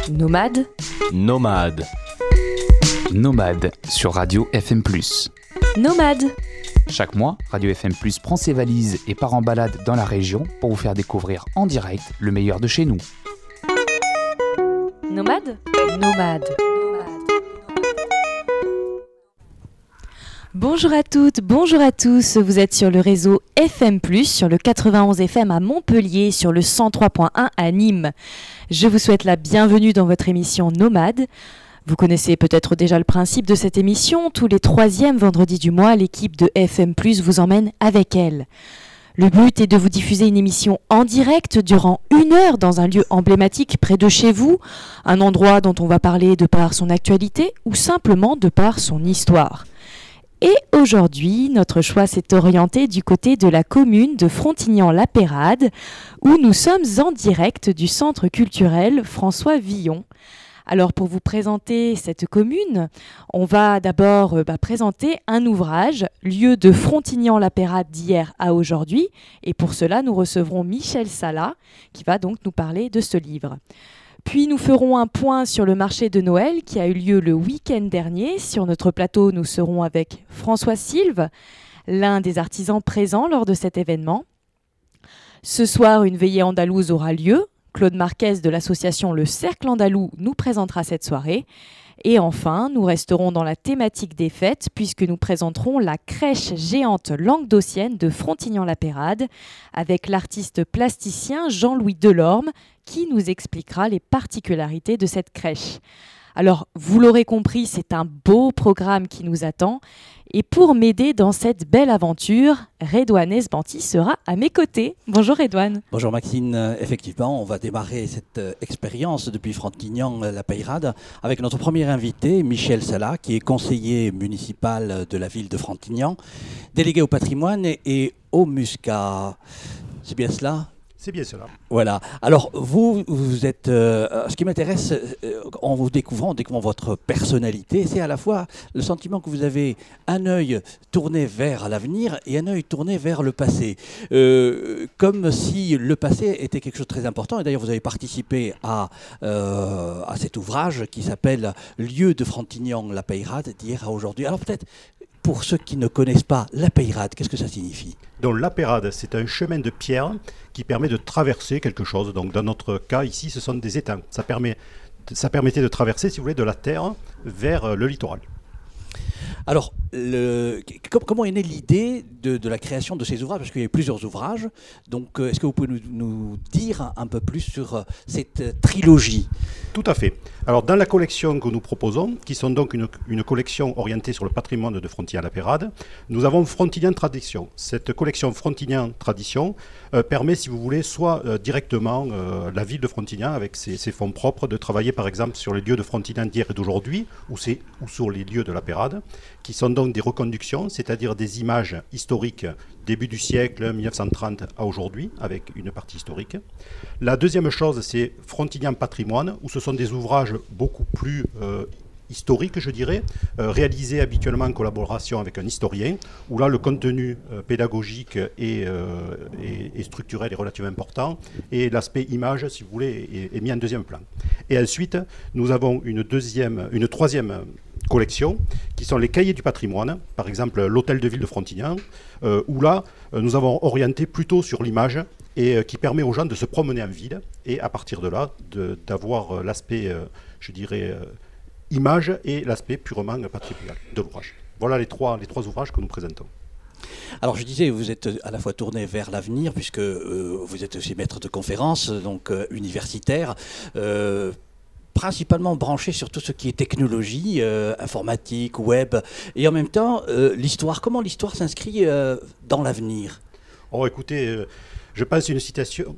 Nomade. Nomade. Nomade sur Radio FM+. Nomade. Chaque mois, Radio FM+ prend ses valises et part en balade dans la région pour vous faire découvrir en direct le meilleur de chez nous. Nomade. Nomade. Bonjour à toutes, bonjour à tous, vous êtes sur le réseau FM+, sur le 91 FM à Montpellier, sur le 103.1 à Nîmes. Je vous souhaite la bienvenue dans votre émission Nomade. Vous connaissez peut-être déjà le principe de cette émission, tous les troisièmes vendredis du mois, l'équipe de FM+, vous emmène avec elle. Le but est de vous diffuser une émission en direct durant 1 heure dans un lieu emblématique près de chez vous, un endroit dont on va parler de par son actualité ou simplement de par son histoire. Et aujourd'hui, notre choix s'est orienté du côté de la commune de Frontignan-la-Peyrade, où nous sommes en direct du centre culturel François Villon. Alors pour vous présenter cette commune, on va d'abord présenter un ouvrage, Lieu de Frontignan-la-Peyrade d'hier à aujourd'hui. Et pour cela, nous recevrons Michel Salat, qui va donc nous parler de ce livre. Puis nous ferons un point sur le marché de Noël qui a eu lieu le week-end dernier. Sur notre plateau, nous serons avec François Silve, l'un des artisans présents lors de cet événement. Ce soir, une veillée andalouse aura lieu. Claude Marquez de l'association Le Cercle Andalou nous présentera cette soirée. Et enfin, nous resterons dans la thématique des fêtes puisque nous présenterons la crèche géante languedocienne de Frontignan-la-Peyrade avec l'artiste plasticien Jean-Louis Delorme qui nous expliquera les particularités de cette crèche. Alors, vous l'aurez compris, c'est un beau programme qui nous attend. Et pour m'aider dans cette belle aventure, Redouane Esbanti sera à mes côtés. Bonjour Redouane. Bonjour Maxine. Effectivement, on va démarrer cette expérience depuis Frontignan-la-Peyrade avec notre premier invité, Michel Salat, qui est conseiller municipal de la ville de Frontignan, délégué au patrimoine et au muscat. C'est bien cela ? C'est bien cela. Voilà. Alors, vous êtes... ce qui m'intéresse, en vous découvrant votre personnalité, c'est à la fois le sentiment que vous avez un œil tourné vers l'avenir et un œil tourné vers le passé. Comme si le passé était quelque chose de très important. Et d'ailleurs, vous avez participé à cet ouvrage qui s'appelle « Lieu de Frontignan-la-Peyrade d'hier à aujourd'hui ». Alors peut-être... Pour ceux qui ne connaissent pas la Peyrade, qu'est-ce que ça signifie ? Donc la Peyrade, c'est un chemin de pierre qui permet de traverser quelque chose. Donc dans notre cas ici, ce sont des étangs. Ça permettait de traverser, si vous voulez, de la terre vers le littoral. Alors, comment est née l'idée de la création de ces ouvrages ? Parce qu'il y a eu plusieurs ouvrages. Donc, est-ce que vous pouvez nous dire un peu plus sur cette trilogie ? Tout à fait. Alors, dans la collection que nous proposons, qui sont donc une collection orientée sur le patrimoine de Frontignan-la-Peyrade, nous avons Frontignan Tradition. Cette collection Frontignan Tradition permet, si vous voulez, soit directement la ville de Frontignan, avec ses fonds propres, de travailler par exemple sur les lieux de Frontignan d'hier et d'aujourd'hui, ou sur les lieux de la Peyrade, qui sont donc des reconductions, c'est-à-dire des images historiques début du siècle, 1930 à aujourd'hui, avec une partie historique. La deuxième chose, c'est Frontignan Patrimoine, où ce sont des ouvrages beaucoup plus historiques, je dirais, réalisés habituellement en collaboration avec un historien, où là, le contenu pédagogique et structurel est relativement important, et l'aspect image, si vous voulez, est mis en deuxième plan. Et ensuite, nous avons une troisième collections, qui sont les cahiers du patrimoine, par exemple l'hôtel de ville de Frontignan, où là, nous avons orienté plutôt sur l'image et qui permet aux gens de se promener en ville et à partir de là, d'avoir l'aspect, je dirais, image et l'aspect purement patrimonial de l'ouvrage. Voilà les trois ouvrages que nous présentons. Alors je disais, vous êtes à la fois tourné vers l'avenir, puisque vous êtes aussi maître de conférences, donc universitaire, principalement branché sur tout ce qui est technologie, informatique, web, et en même temps, l'histoire. Comment l'histoire s'inscrit dans l'avenir ? Oh, écoutez, je pense une citation,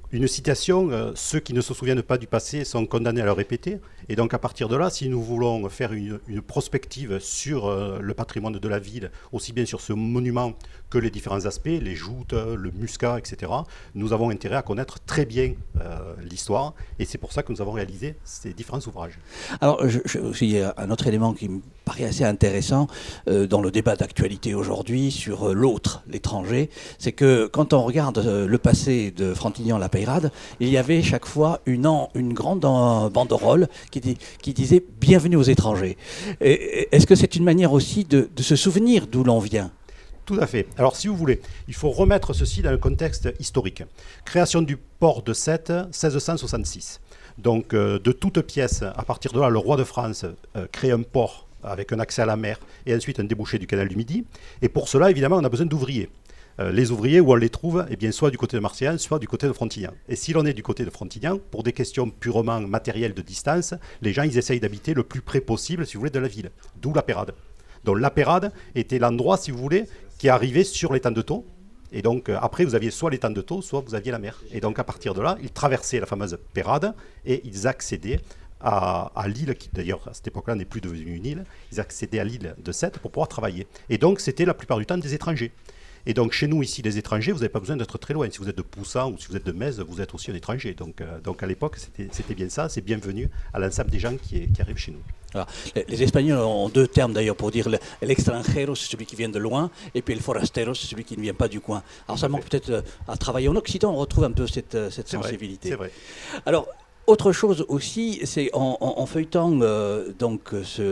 ceux qui ne se souviennent pas du passé sont condamnés à le répéter. Et donc à partir de là, si nous voulons faire une prospective sur le patrimoine de la ville, aussi bien sur ce monument que les différents aspects, les joutes, le muscat, etc., nous avons intérêt à connaître très bien l'histoire. Et c'est pour ça que nous avons réalisé ces différents ouvrages. Alors, il y a un autre élément qui me paraît assez intéressant dans le débat d'actualité aujourd'hui sur l'autre, l'étranger, c'est que quand on regarde le passé passait de Frontignan-la-Peyrade, il y avait chaque fois une grande banderole qui disait « Bienvenue aux étrangers ». Est-ce que c'est une manière aussi de se souvenir d'où l'on vient ? Tout à fait. Alors, si vous voulez, il faut remettre ceci dans un contexte historique. Création du port de Sète, 1666. Donc, de toute pièce, à partir de là, le roi de France crée un port avec un accès à la mer et ensuite un débouché du canal du Midi. Et pour cela, évidemment, on a besoin d'ouvriers. Les ouvriers, où on les trouve, eh bien, soit du côté de Marseille, soit du côté de Frontignan. Et si l'on est du côté de Frontignan, pour des questions purement matérielles de distance, les gens, ils essayent d'habiter le plus près possible, si vous voulez, de la ville. D'où la Peyrade. Donc la Peyrade était l'endroit, si vous voulez, qui arrivait sur l'étang de Thau. Et donc après, vous aviez soit l'étang de Thau, soit vous aviez la mer. Et donc à partir de là, ils traversaient la fameuse Peyrade et ils accédaient à l'île, qui d'ailleurs à cette époque-là n'est plus devenue une île, ils accédaient à l'île de Sète pour pouvoir travailler. Et donc c'était la plupart du temps des étrangers. Et donc chez nous ici, les étrangers, vous n'avez pas besoin d'être très loin. Si vous êtes de Poussin ou si vous êtes de Metz, vous êtes aussi un étranger. Donc à l'époque, c'était bien ça, c'est bienvenu à l'ensemble des gens qui arrivent chez nous. Alors, les Espagnols ont deux termes d'ailleurs pour dire l'extranjero, c'est celui qui vient de loin, et puis le forastero, c'est celui qui ne vient pas du coin. Alors ça manque peut-être à travailler. En Occident, on retrouve un peu cette sensibilité. C'est vrai. Alors, autre chose aussi, c'est en feuilletant donc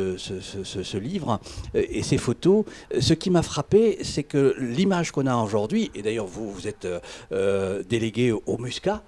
ce livre et ces photos, ce qui m'a frappé, c'est que l'image qu'on a aujourd'hui, et d'ailleurs vous êtes délégué au Muscat,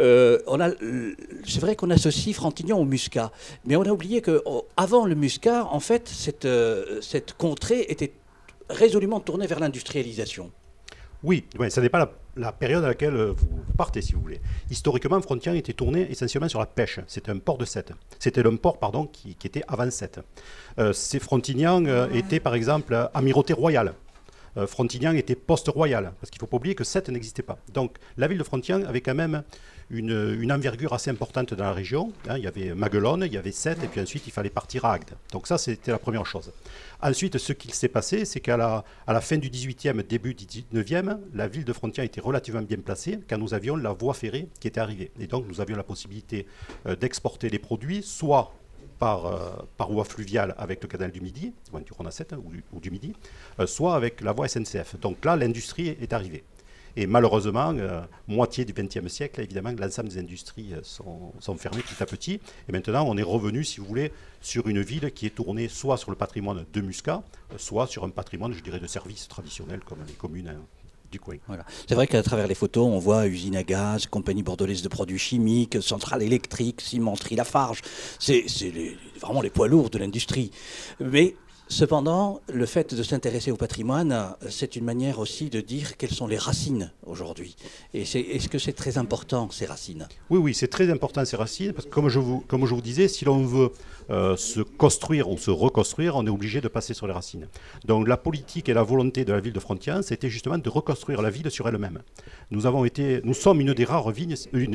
c'est vrai qu'on associe Frontignan au Muscat, mais on a oublié qu'avant le Muscat, en fait, cette contrée était résolument tournée vers l'industrialisation. Oui, ça n'est pas la période à laquelle vous partez, si vous voulez. Historiquement, Frontignan était tourné essentiellement sur la pêche. C'était un port de Sète. C'était un port, qui était avant Sète. Frontignan était, par exemple, amirauté royale. Frontignan était poste royal, parce qu'il ne faut pas oublier que Sète n'existait pas. Donc, la ville de Frontignan avait quand même une envergure assez importante dans la région. Il y avait Maguelone, il y avait Sète, et puis ensuite, il fallait partir à Agde. Donc ça, c'était la première chose. Ensuite, ce qu'il s'est passé, c'est qu'à la fin du 18e, début du 19e, la ville de Frontignan était relativement bien placée, car nous avions la voie ferrée qui était arrivée. Et donc, nous avions la possibilité d'exporter les produits, soit par voie fluviale avec le canal du Midi, du Rhône à Sète ou du Midi, soit avec la voie SNCF. Donc là, l'industrie est arrivée. Et malheureusement, moitié du XXe siècle, évidemment, l'ensemble des industries sont fermées petit à petit. Et maintenant, on est revenu, si vous voulez, sur une ville qui est tournée soit sur le patrimoine de Muscat, soit sur un patrimoine, je dirais, de services traditionnels comme les communes du coin. Voilà. C'est vrai qu'à travers les photos, on voit usine à gaz, compagnie bordelaise de produits chimiques, centrale électrique, cimenterie Lafarge. C'est vraiment les poids lourds de l'industrie. Mais cependant, le fait de s'intéresser au patrimoine, c'est une manière aussi de dire quelles sont les racines aujourd'hui. Et est-ce que c'est très important, ces racines ? Oui, c'est très important, ces racines, parce que comme je vous disais, si l'on veut se construire ou se reconstruire, on est obligé de passer sur les racines. Donc la politique et la volonté de la ville de Frontignan, c'était justement de reconstruire la ville sur elle-même. Nous sommes une des rares villes,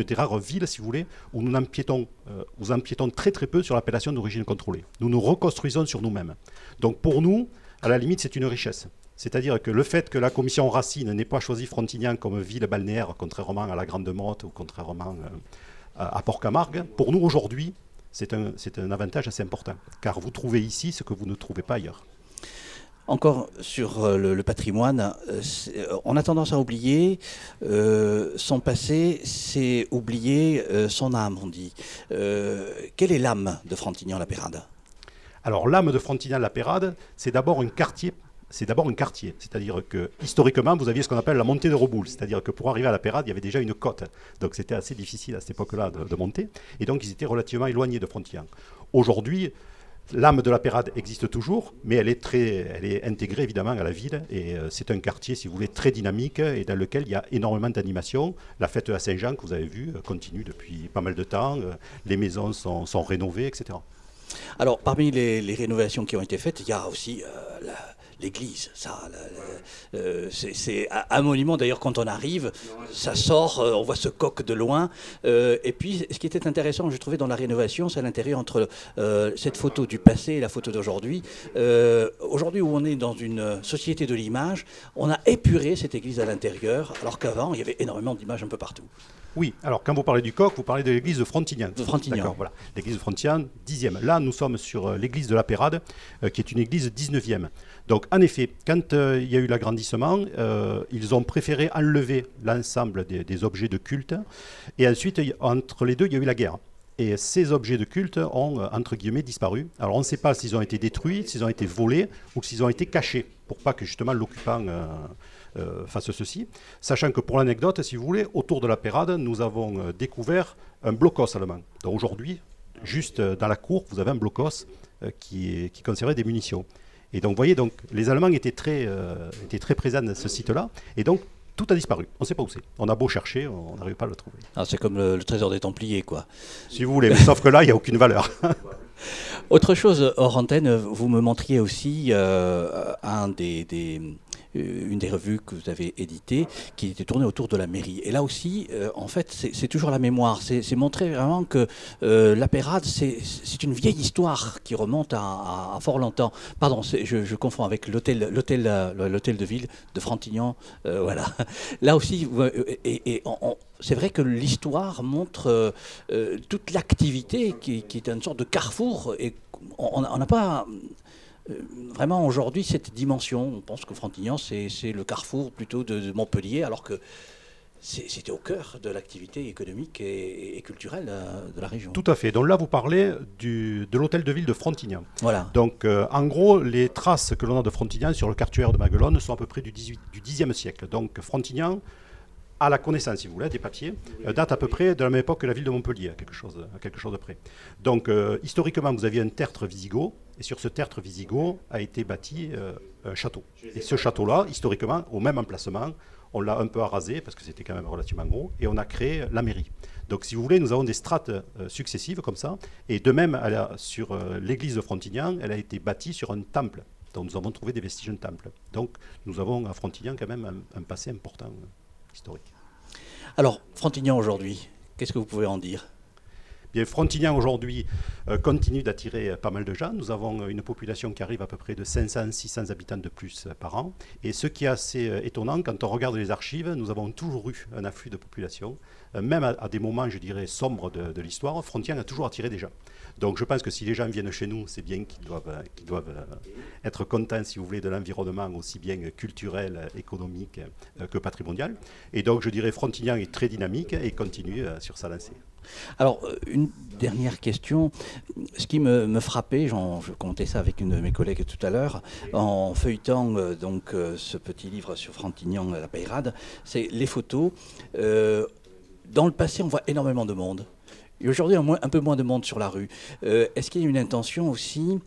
si vous voulez, où nous empiétons très très peu sur l'appellation d'origine contrôlée. Nous nous reconstruisons sur nous-mêmes. Donc pour nous, à la limite, c'est une richesse. C'est-à-dire que le fait que la commission Racine n'ait pas choisi Frontignan comme ville balnéaire, contrairement à la Grande Motte ou contrairement à Port-Camargue, pour nous aujourd'hui, c'est un avantage assez important. Car vous trouvez ici ce que vous ne trouvez pas ailleurs. Encore sur le patrimoine, on a tendance à oublier son passé, c'est oublier son âme, on dit. Quelle est l'âme de Frontignan-la-Peyrade ? Alors l'âme de Frontignan-la-Peyrade, c'est d'abord un quartier. C'est-à-dire que historiquement, vous aviez ce qu'on appelle la montée de Reboul, c'est-à-dire que pour arriver à la Peyrade, il y avait déjà une côte. Donc c'était assez difficile à cette époque-là de monter, et donc ils étaient relativement éloignés de Frontignan. Aujourd'hui, l'âme de la Peyrade existe toujours, mais elle est intégrée évidemment à la ville, et c'est un quartier, si vous voulez, très dynamique, et dans lequel il y a énormément d'animation. La fête à Saint-Jean, que vous avez vue, continue depuis pas mal de temps, les maisons sont rénovées, etc. Alors, parmi les rénovations qui ont été faites, il y a aussi l'église. C'est un monument, d'ailleurs, quand on arrive, ça sort, on voit ce coq de loin. Et puis, ce qui était intéressant, je trouvais, dans la rénovation, c'est à l'intérieur entre cette photo du passé et la photo d'aujourd'hui. Aujourd'hui, où on est dans une société de l'image, on a épuré cette église à l'intérieur, alors qu'avant, il y avait énormément d'images un peu partout. Oui, alors quand vous parlez du coq, vous parlez de l'église de Frontignan. De Frontignan. D'accord, voilà. L'église de Frontignan, 10e. Là, nous sommes sur l'église de la Pérade, qui est une église 19e. Donc, en effet, quand il y a eu l'agrandissement, ils ont préféré enlever l'ensemble des objets de culte. Et ensuite, entre les deux, il y a eu la guerre. Et ces objets de culte ont, entre guillemets, disparu. Alors, on ne sait pas s'ils ont été détruits, s'ils ont été volés ou s'ils ont été cachés, pour pas que, justement, l'occupant fasse ceci. Sachant que, pour l'anecdote, si vous voulez, autour de la Pérade, nous avons découvert un blocos allemand. Donc, aujourd'hui, juste dans la cour, vous avez un blocos qui conservait des munitions. Et donc, vous voyez, donc, les Allemands étaient très présents dans ce site-là. Et donc, tout a disparu. On ne sait pas où c'est. On a beau chercher, on n'arrive pas à le trouver. Ah, c'est comme le trésor des Templiers, quoi. Si vous voulez, mais sauf que là, il n'y a aucune valeur. Autre chose, hors antenne, vous me montriez aussi une des revues que vous avez éditées qui était tournée autour de la mairie. Et là aussi, en fait, c'est toujours la mémoire. C'est montrer vraiment que la Pérade, c'est une vieille histoire qui remonte à fort longtemps. Pardon, je confonds avec l'hôtel de ville de Frontignan. Voilà. Là aussi, c'est vrai que l'histoire montre toute l'activité qui est une sorte de carrefour. Et on n'a pas... vraiment aujourd'hui cette dimension. On pense que Frontignan c'est le carrefour plutôt de Montpellier, alors que c'était au cœur de l'activité économique et culturelle de la région. Tout à fait. Donc là vous parlez de l'hôtel de ville de Frontignan. Voilà. Donc en gros les traces que l'on a de Frontignan sur le quartier de Maguelone sont à peu près du Xe siècle. Donc Frontignan, à la connaissance, si vous voulez, des papiers, date à peu près de la même époque que la ville de Montpellier, à quelque chose de près. Donc, historiquement, vous aviez un tertre wisigoth, et sur ce tertre wisigoth a été bâti un château. Et ce château-là, historiquement, au même emplacement, on l'a un peu arasé, parce que c'était quand même relativement gros, et on a créé la mairie. Donc, si vous voulez, nous avons des strates successives, comme ça, et de même, sur l'église de Frontignan, elle a été bâtie sur un temple. Donc, nous avons trouvé des vestiges d'un temple. Donc, nous avons à Frontignan quand même un passé important. Historique. Alors, Frontignan aujourd'hui, qu'est-ce que vous pouvez en dire ? Bien, Frontignan aujourd'hui continue d'attirer pas mal de gens. Nous avons une population qui arrive à peu près de 500-600 habitants de plus par an. Et ce qui est assez étonnant, quand on regarde les archives, nous avons toujours eu un afflux de population. Même à des moments, je dirais, sombres de l'histoire, Frontignan a toujours attiré des gens. Donc je pense que si les gens viennent chez nous, c'est bien qu'ils doivent être contents, si vous voulez, de l'environnement aussi bien culturel, économique que patrimonial. Et donc je dirais Frontignan est très dynamique et continue sur sa lancée. Alors, une dernière question. Ce qui me frappait, je commentais ça avec une de mes collègues tout à l'heure, en feuilletant ce petit livre sur Frontignan, la Pérade, c'est les photos. Dans le passé, on voit énormément de monde. Et aujourd'hui, un peu moins de monde sur la rue. Est-ce qu'il y a une intention aussi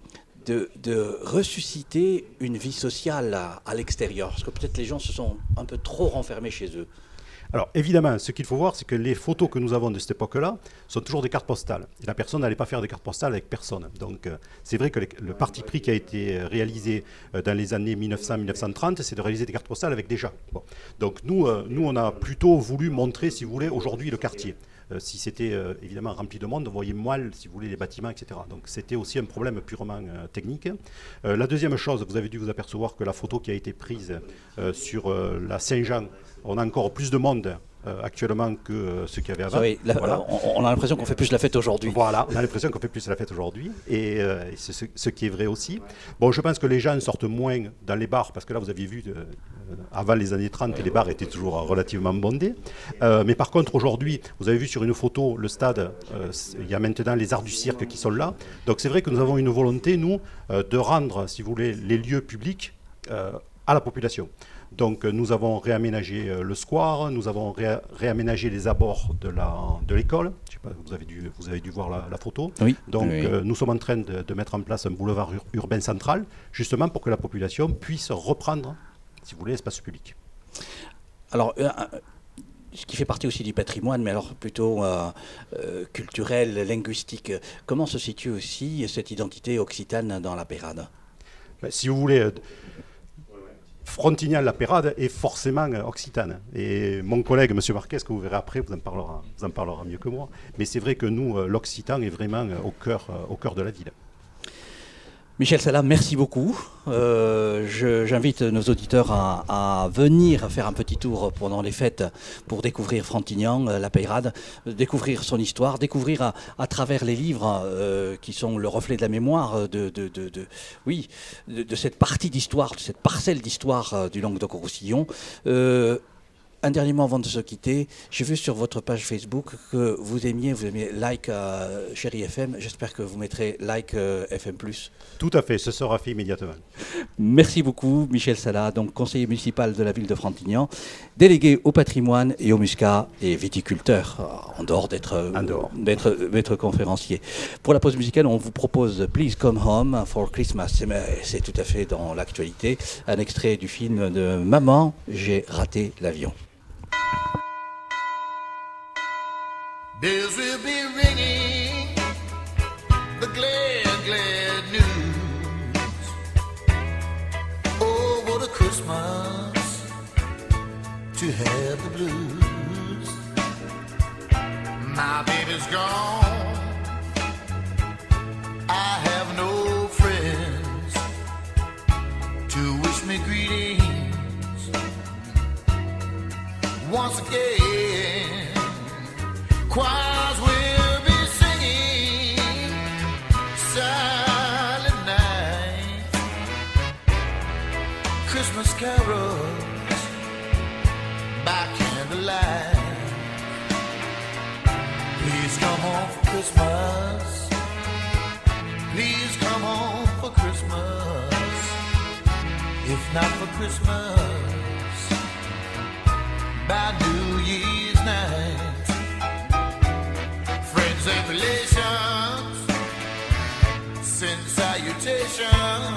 de ressusciter une vie sociale à l'extérieur ? Parce que peut-être les gens se sont un peu trop renfermés chez eux. Alors évidemment, ce qu'il faut voir, c'est que les photos que nous avons de cette époque-là sont toujours des cartes postales. Et la personne n'allait pas faire des cartes postales avec personne. Donc c'est vrai que le parti pris qui a été réalisé dans les années 1900-1930, c'est de réaliser des cartes postales avec des gens. Bon. Donc nous, on a plutôt voulu montrer, si vous voulez, aujourd'hui le quartier. Si c'était évidemment rempli de monde, on voyait mal, si vous voulez, les bâtiments, etc. Donc c'était aussi un problème purement technique. La deuxième chose, vous avez dû vous apercevoir que la photo qui a été prise sur la Saint-Jean, on a encore plus de monde actuellement que ce qu'il y avait avant. Oui, voilà. On a l'impression qu'on fait plus la fête aujourd'hui. Voilà, on a l'impression qu'on fait plus la fête aujourd'hui, et c'est ce qui est vrai aussi. Bon, je pense que les gens sortent moins dans les bars, parce que là, vous aviez vu, avant les années 30, les bars étaient toujours relativement bondés. Mais par contre, aujourd'hui, vous avez vu sur une photo, le stade, il y a maintenant les arts du cirque qui sont là. Donc c'est vrai que nous avons une volonté, nous, de rendre, si vous voulez, les lieux publics à la population. Donc nous avons réaménagé le square, nous avons réaménagé les abords de l'école. Je sais pas, vous avez dû voir la photo. Oui. Donc oui. Nous sommes en train de mettre en place un boulevard urbain central, justement pour que la population puisse reprendre, si vous voulez, l'espace public. Alors, ce qui fait partie aussi du patrimoine, mais alors plutôt culturel, linguistique. Comment se situe aussi cette identité occitane dans la Pérade ? Si vous voulez... Frontignan, la Pérade est forcément occitane. Et mon collègue, M. Marquez, que vous verrez après, vous en parlera mieux que moi. Mais c'est vrai que nous, l'occitan est vraiment au cœur de la ville. Michel Sala, merci beaucoup. J'invite nos auditeurs à venir faire un petit tour pendant les fêtes pour découvrir Frontignan, la Peyrade, découvrir son histoire, découvrir à travers les livres qui sont le reflet de la mémoire de cette partie d'histoire, de cette parcelle d'histoire du Languedoc-Roussillon. Un dernier mot avant de se quitter. J'ai vu sur votre page Facebook que vous aimiez like Chérie FM. J'espère que vous mettrez like FM+. Tout à fait, ce sera fait immédiatement. Merci beaucoup, Michel Sala, donc conseiller municipal de la ville de Frontignan, délégué au patrimoine et au muscat et viticulteur, en dehors d'être conférencier. Pour la pause musicale, on vous propose Please Come Home for Christmas. C'est tout à fait dans l'actualité. Un extrait du film de Maman, j'ai raté l'avion. Bells will be ringing the glad, glad news. Oh, what a Christmas to have the blues. My baby's gone, I have no friends to wish me greetings. Once again, choirs will be singing Silent Night, Christmas carols by candlelight. Please come home for Christmas. Please come home for Christmas. If not for Christmas, by New Year's night. Friends and relations send salutations.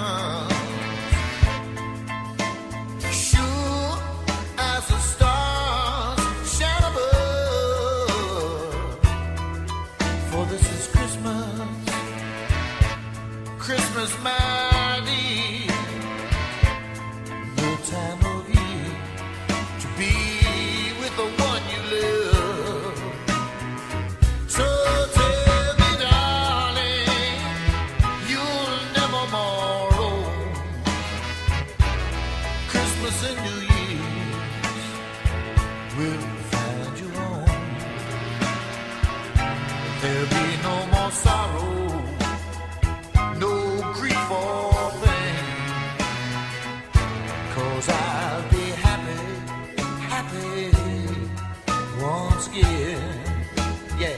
Sure as the stars shine above. For this is Christmas, Christmas my dear. The time of year to be the one you love. So tell me, darling, you'll never more roam. Christmas and New Year's will find you home. There'll be no more sorrow, no grief or pain, 'cause I'll be happy once again, yeah.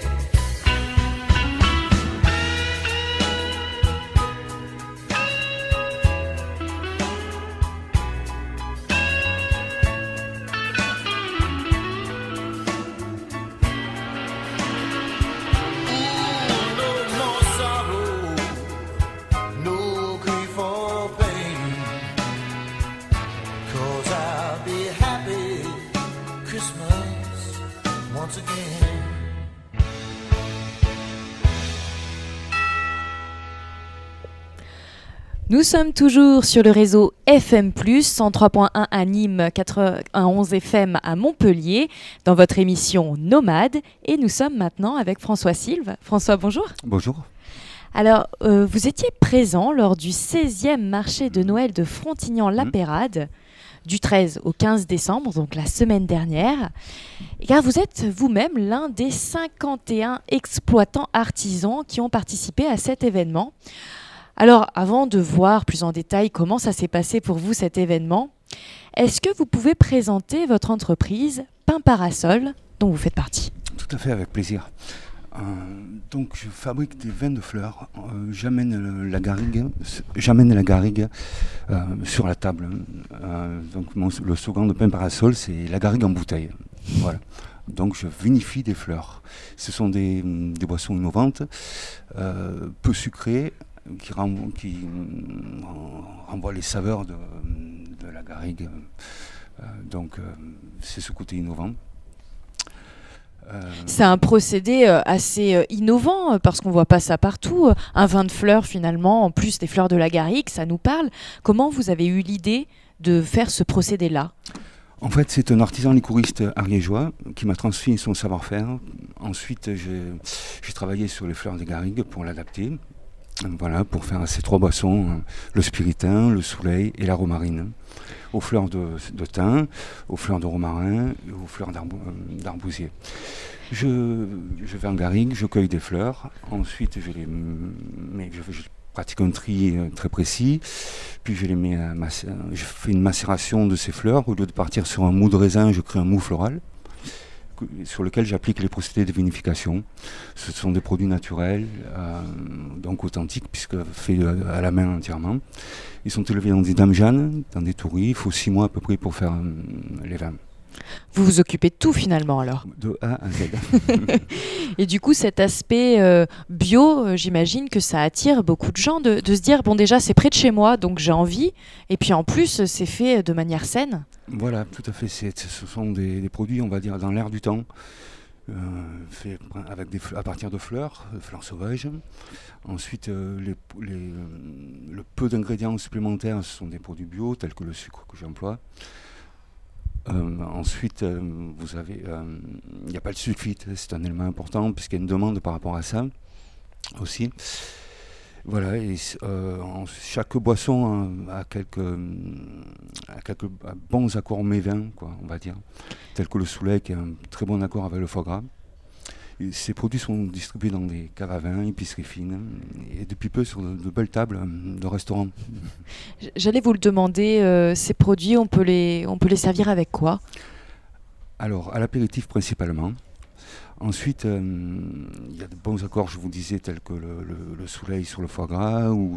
Ooh, no more sorrow, no grief or pain, 'cause I'll be happy Christmas once again. Nous sommes toujours sur le réseau FM+, 103.1 à Nîmes, 91 FM à Montpellier, dans votre émission Nomade. Et nous sommes maintenant avec François Silve. François, bonjour. Bonjour. Alors, vous étiez présent lors du 16e marché de Noël de Frontignan-la Peyrade, du 13 au 15 décembre, donc la semaine dernière. Car vous êtes vous-même l'un des 51 exploitants artisans qui ont participé à cet événement. Alors, avant de voir plus en détail comment ça s'est passé pour vous cet événement, est-ce que vous pouvez présenter votre entreprise Pain Parasol, dont vous faites partie ? Tout à fait, avec plaisir. Donc, je fabrique des vins de fleurs. J'amène la garrigue sur la table. Donc, le slogan de Pain Parasol, c'est la garrigue en bouteille. Voilà. Donc, je vinifie des fleurs. Ce sont des boissons innovantes, peu sucrées, qui renvoient les saveurs de la garrigue. Donc, c'est ce côté innovant. C'est un procédé assez innovant parce qu'on ne voit pas ça partout. Un vin de fleurs finalement, en plus des fleurs de la garrigue, ça nous parle. Comment vous avez eu l'idée de faire ce procédé-là ? En fait, c'est un artisan liquoriste ariégeois qui m'a transmis son savoir-faire. Ensuite, j'ai travaillé sur les fleurs de garrigue pour l'adapter. Voilà, pour faire ces 3 boissons, le spiritin, le soleil et la romarine. Aux fleurs de thym, aux fleurs de romarin et aux fleurs d'arbousier. Je vais en garrigue, je cueille des fleurs, ensuite je pratique un tri très précis, puis je fais une macération de ces fleurs. Au lieu de partir sur un mou de raisin, je crée un mou floral sur lequel j'applique les procédés de vinification. Ce sont des produits naturels, donc authentiques, puisque faits à la main entièrement. Ils sont élevés dans des dames Jeanne, dans des touris. Il faut 6 mois à peu près pour faire les vins. Vous vous occupez de tout finalement alors. De A à Z. Et du coup, cet aspect bio, j'imagine que ça attire beaucoup de gens de se dire, bon déjà c'est près de chez moi, donc j'ai envie, et puis en plus c'est fait de manière saine. Voilà, tout à fait. Ce sont des produits, on va dire, dans l'air du temps, faits à partir de fleurs sauvages. Ensuite, le peu d'ingrédients supplémentaires, ce sont des produits bio, tels que le sucre que j'emploie. Ensuite, vous avez, il n'y a pas le sulfite, c'est un élément important puisqu'il y a une demande par rapport à ça aussi. Voilà, et chaque boisson a quelques bons accords mets-vins, quoi, on va dire, tels que le soleil qui a un très bon accord avec le foie gras. Et ces produits sont distribués dans des caves à vin, épiceries fines, et depuis peu sur de belles tables de restaurants. J'allais vous le demander, ces produits, on peut les servir avec quoi ? Alors, à l'apéritif principalement. Ensuite, il y a de bons accords, je vous disais, tels que le soleil sur le foie gras, ou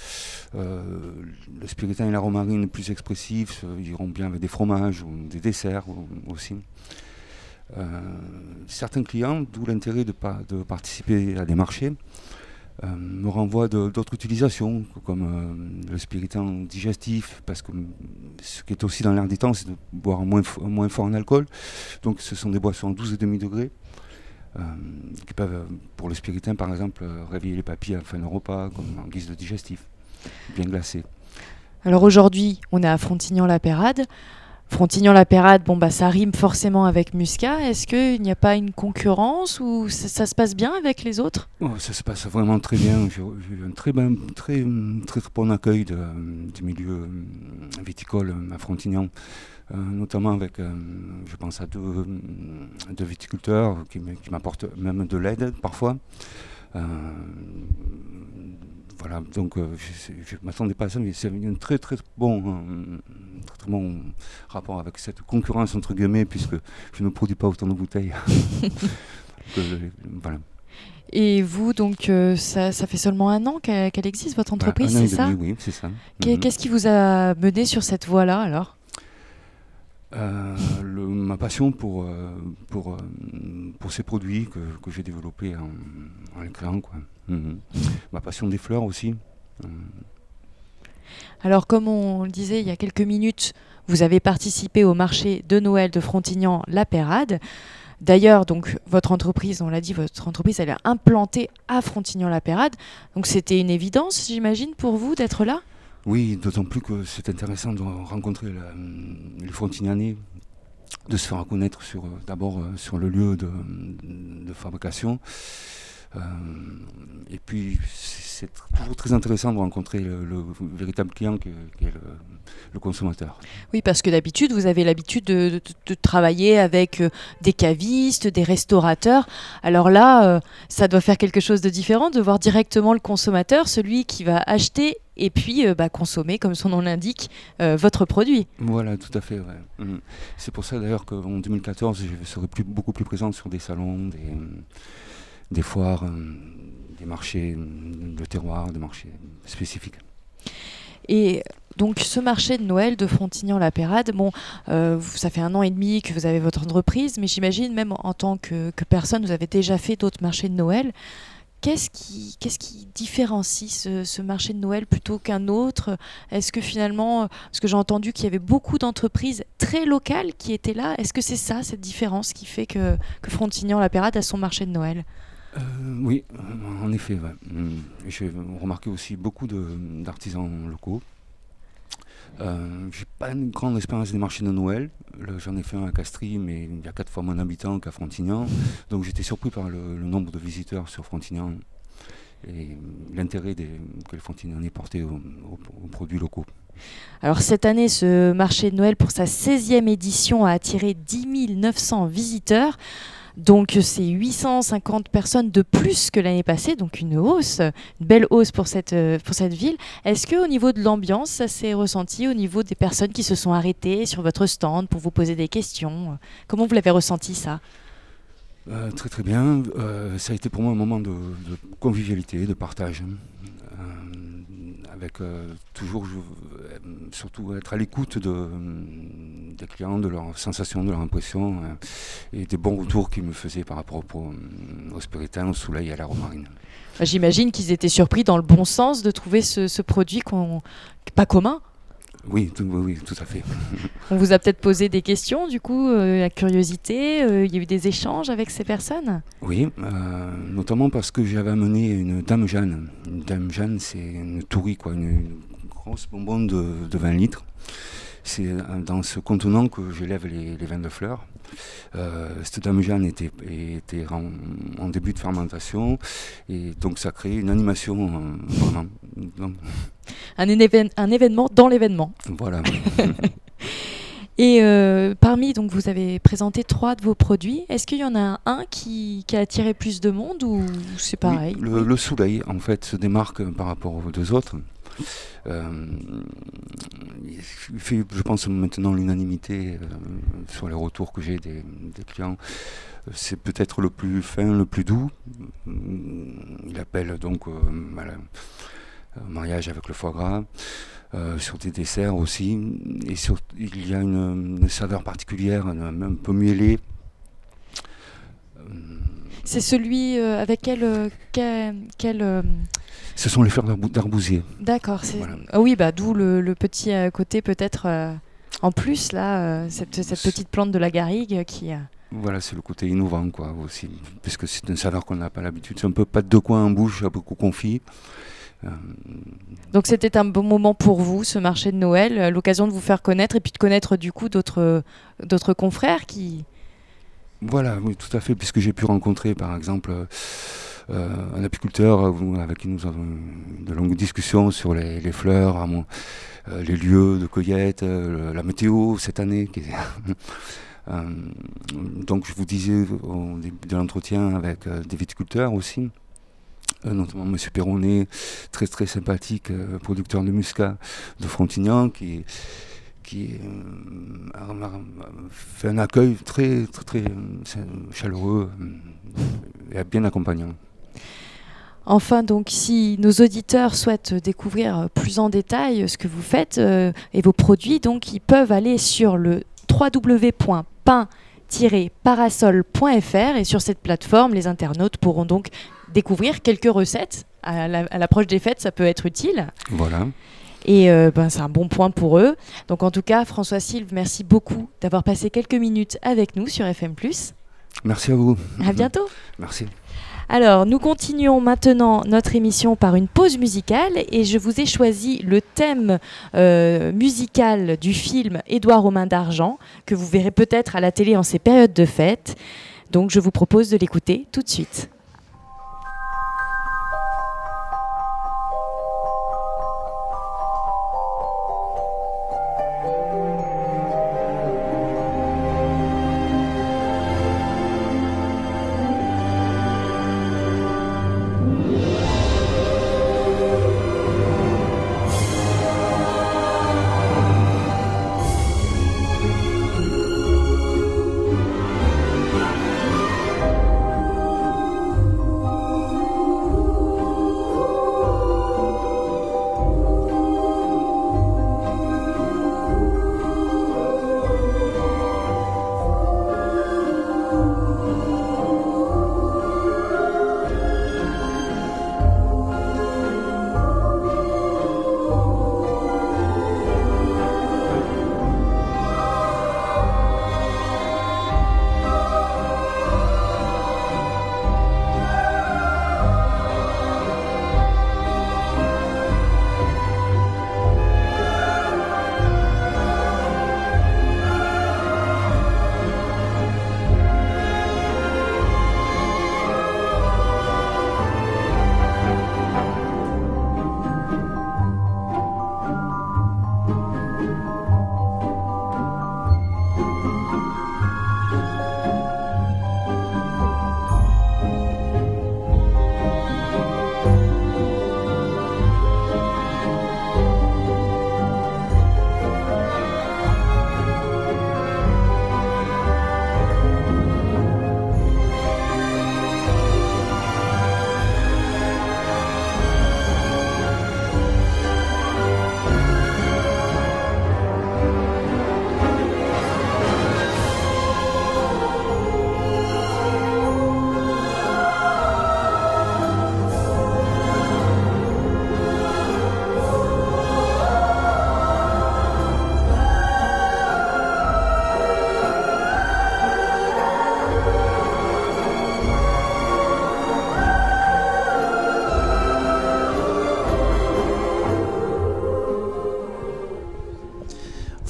le spiritin et la romarine plus expressifs, iront bien avec des fromages ou des desserts aussi. Certains clients, d'où l'intérêt de participer à des marchés, me renvoient d'autres utilisations, comme le spiritin digestif, parce que ce qui est aussi dans l'air des temps, c'est de boire moins fort en alcool. Donc ce sont des boissons à 12,5 degrés, qui peuvent, pour le spiritin par exemple, réveiller les papilles à la fin d'un repas, comme en guise de digestif, bien glacé. Alors aujourd'hui, on est à Frontignan-la-Pérade. Frontignan-la-Pérade, ça rime forcément avec Muscat. Est-ce qu'il n'y a pas une concurrence ou ça se passe bien avec les autres ? Ça se passe vraiment très bien. J'ai eu un très bon accueil du milieu viticole à Frontignan, notamment avec, je pense à deux viticulteurs qui m'apportent même de l'aide parfois. Voilà, donc je ne m'attendais pas à ça, mais c'est un très bon rapport avec cette concurrence entre guillemets, puisque je ne produis pas autant de bouteilles. Voilà. Et vous, donc, ça fait seulement 1 an qu'elle existe, votre entreprise, c'est ça ? Oui, c'est ça. Qu'est-ce qui vous a mené sur cette voie-là, alors ? Ma passion pour ces produits que j'ai développés en les créant, quoi. Ma passion des fleurs aussi. Alors, comme on le disait il y a quelques minutes, vous avez participé au marché de Noël de Frontignan-la-Pérade. D'ailleurs, donc, votre entreprise, on l'a dit, elle est implantée à Frontignan-la-Pérade. Donc, c'était une évidence, j'imagine, pour vous d'être là ? Oui, d'autant plus que c'est intéressant de rencontrer les Frontignanais, de se faire reconnaître d'abord sur le lieu de fabrication. Et puis c'est toujours très intéressant de rencontrer le véritable client qui est le consommateur. Oui, parce que d'habitude, vous avez l'habitude de travailler avec des cavistes, des restaurateurs. Alors là, ça doit faire quelque chose de différent de voir directement le consommateur, celui qui va acheter et puis consommer, comme son nom l'indique, votre produit. Voilà, tout à fait. Ouais. C'est pour ça d'ailleurs qu'en 2014, je serai beaucoup plus présent sur des salons, des foires, des marchés de terroir, des marchés spécifiques. Et donc ce marché de Noël de Frontignan-la-Pérade, ça fait 1 an et demi que vous avez votre entreprise, mais j'imagine même en tant que personne, vous avez déjà fait d'autres marchés de Noël. Qu'est-ce qui différencie ce marché de Noël plutôt qu'un autre ? Est-ce que finalement, parce que j'ai entendu qu'il y avait beaucoup d'entreprises très locales qui étaient là, est-ce que c'est ça, cette différence qui fait que Frontignan-la-Pérade a son marché de Noël ? Oui, en effet. Ouais. J'ai remarqué aussi beaucoup d'artisans locaux. J'ai pas une grande expérience des marchés de Noël. J'en ai fait un à Castries, mais il y a 4 fois moins d'habitants qu'à Frontignan. Donc j'étais surpris par le nombre de visiteurs sur Frontignan. Et l'intérêt que les Frontignan portaient aux produits locaux. Alors cette année, ce marché de Noël, pour sa 16e édition, a attiré 10 900 visiteurs. Donc c'est 850 personnes de plus que l'année passée, donc une belle hausse pour cette ville. Est-ce qu'au niveau de l'ambiance, ça s'est ressenti au niveau des personnes qui se sont arrêtées sur votre stand pour vous poser des questions? Comment vous l'avez ressenti ça? Très très bien. Ça a été pour moi un moment de convivialité, de partage. Avec toujours, surtout être à l'écoute des clients, de leurs sensations, de leurs impressions et des bons retours qu'ils me faisaient par rapport au spiritin, au soleil et à la romarine. J'imagine qu'ils étaient surpris dans le bon sens de trouver ce produit pas commun. Oui, tout à fait. On vous a peut-être posé des questions, du coup, la curiosité, il y a eu des échanges avec ces personnes? Oui, notamment parce que j'avais amené une Dame Jeanne. Une Dame Jeanne, c'est une tourie, une grosse bonbonne de 20 litres. C'est dans ce contenant que j'élève les vins de fleurs. Cette Dame Jeanne était en début de fermentation et donc ça crée une animation vraiment. Un événement dans l'événement. Voilà. Et parmi, donc vous avez présenté 3 de vos produits. Est-ce qu'il y en a un qui a attiré plus de monde ou c'est pareil? Oui, le soleil, en fait, se démarque par rapport aux 2 autres. Il fait, je pense, maintenant l'unanimité sur les retours que j'ai des clients. C'est peut-être le plus fin, le plus doux. Il appelle donc mariage avec le foie gras. Sur des desserts aussi. Et il y a une saveur particulière, un peu mielée. C'est celui avec quel Ce sont les fleurs d'arbousier. D'accord. Voilà. Ah oui, d'où le petit côté peut-être en plus là, cette petite plante de la garrigue qui. Voilà, c'est le côté innovant aussi, puisque c'est une saveur qu'on n'a pas l'habitude. C'est un peu pâte de coin en bouche, un peu confit. Donc c'était un bon moment pour vous, ce marché de Noël, l'occasion de vous faire connaître et puis de connaître du coup d'autres confrères qui. Voilà, oui, tout à fait, puisque j'ai pu rencontrer par exemple un apiculteur avec qui nous avons de longues discussions sur les fleurs, les lieux de cueillette, la météo cette année. Donc je vous disais au début de l'entretien avec des viticulteurs aussi, notamment M. Perronnet, très très sympathique, producteur de muscat de Frontignan, qui a fait un accueil très, très, très chaleureux et bien accompagnant. Enfin, donc, si nos auditeurs souhaitent découvrir plus en détail ce que vous faites et vos produits, donc, ils peuvent aller sur le www.pain-parasol.fr et sur cette plateforme, les internautes pourront donc découvrir quelques recettes. À l'approche des fêtes, ça peut être utile. Voilà. Et c'est un bon point pour eux. Donc en tout cas, François Silve, merci beaucoup d'avoir passé quelques minutes avec nous sur FM+. Merci à vous. À bientôt. Merci. Alors, nous continuons maintenant notre émission par une pause musicale et je vous ai choisi le thème musical du film Édouard aux mains d'argent que vous verrez peut-être à la télé en ces périodes de fête. Donc je vous propose de l'écouter tout de suite.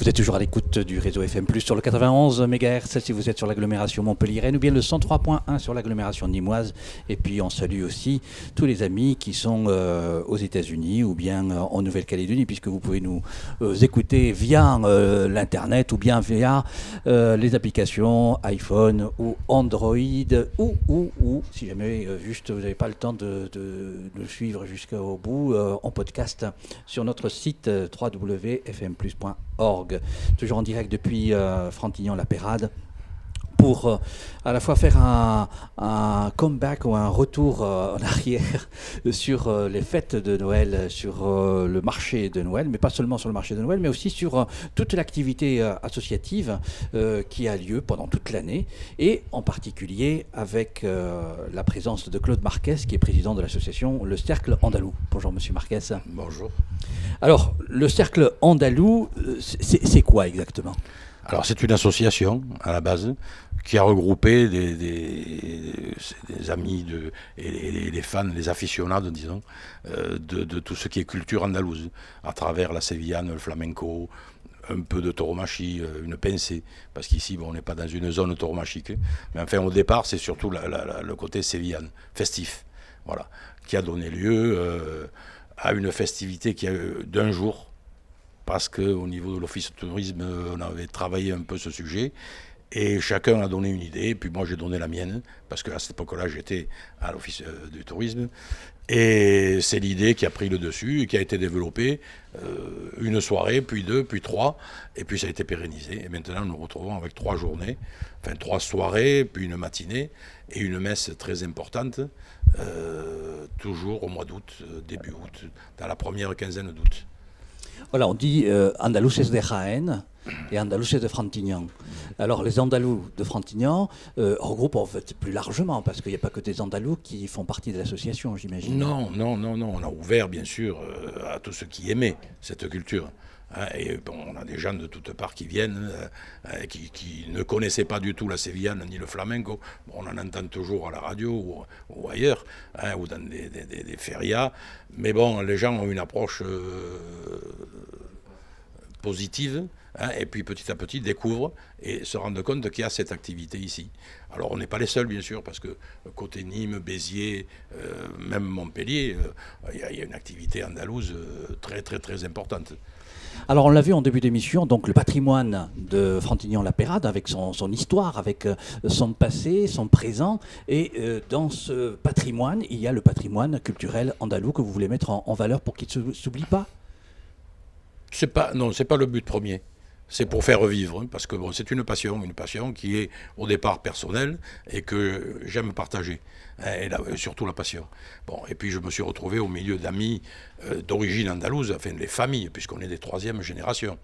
Vous êtes toujours à l'écoute du réseau FM+, sur le 91 MHz si vous êtes sur l'agglomération Montpellier-Rennes ou bien le 103.1 sur l'agglomération nimoise. Et puis on salue aussi tous les amis qui sont aux États-Unis ou bien en Nouvelle-Calédonie, puisque vous pouvez nous écouter via l'internet ou bien via les applications iPhone ou Android ou si jamais juste vous n'avez pas le temps de suivre jusqu'au bout en podcast sur notre site www.fmplus.org. Toujours en direct depuis Frontignan-la-Pérade pour à la fois faire un comeback ou un retour en arrière sur les fêtes de Noël, sur le marché de Noël, mais pas seulement sur le marché de Noël, mais aussi sur toute l'activité associative qui a lieu pendant toute l'année, et en particulier avec la présence de Claude Marquez, qui est président de l'association Le Cercle Andalou. Bonjour Monsieur Marquez. Bonjour. Alors, le Cercle Andalou, c'est quoi exactement ? Alors, c'est une association, à la base, qui a regroupé des amis et les fans, les aficionados, disons, de tout ce qui est culture andalouse, à travers la sévillane, le flamenco, un peu de tauromachie, une pincée, parce qu'ici, on n'est pas dans une zone tauromachique, mais enfin, au départ, c'est surtout le côté sévillane, festif, voilà, qui a donné lieu à une festivité qui a d'un jour, parce qu'au niveau de l'Office de tourisme, on avait travaillé un peu ce sujet, et chacun a donné une idée, puis moi j'ai donné la mienne, parce qu'à cette époque-là, j'étais à l'Office du tourisme, et c'est l'idée qui a pris le dessus, et qui a été développée une soirée, puis deux, puis trois, et puis ça a été pérennisé, et maintenant nous nous retrouvons avec 3 journées, enfin 3 soirées, puis une matinée, et une messe très importante, toujours au mois d'août, début août, dans la première quinzaine d'août. Voilà, on dit Andaluces de Jaén et Andaluces de Frontignan. Alors les Andalous de Frontignan regroupent en fait plus largement, parce qu'il n'y a pas que des Andalous qui font partie de l'association, j'imagine. Non, on a ouvert bien sûr à tous ceux qui aimaient cette culture. Et bon, on a des gens de toutes parts qui viennent, qui ne connaissaient pas du tout la sévillane ni le flamenco. Bon, on en entend toujours à la radio ou ailleurs, ou dans des férias. Mais bon, les gens ont une approche positive, et puis petit à petit découvrent et se rendent compte qu'il y a cette activité ici. Alors on n'est pas les seuls bien sûr, parce que côté Nîmes, Béziers, même Montpellier, il y a une activité andalouse très très très importante. Alors on l'a vu en début d'émission, donc le patrimoine de Frontignan-la-Pérade, avec son histoire, avec son passé, son présent, et dans ce patrimoine, il y a le patrimoine culturel andalou que vous voulez mettre en valeur pour qu'il ne s'oublie pas. C'est pas le but premier. C'est pour faire revivre, parce que bon, c'est une passion qui est au départ personnelle et que j'aime partager, et surtout la passion. Bon, et puis je me suis retrouvé au milieu d'amis d'origine andalouse, enfin les familles, puisqu'on est des 3e génération.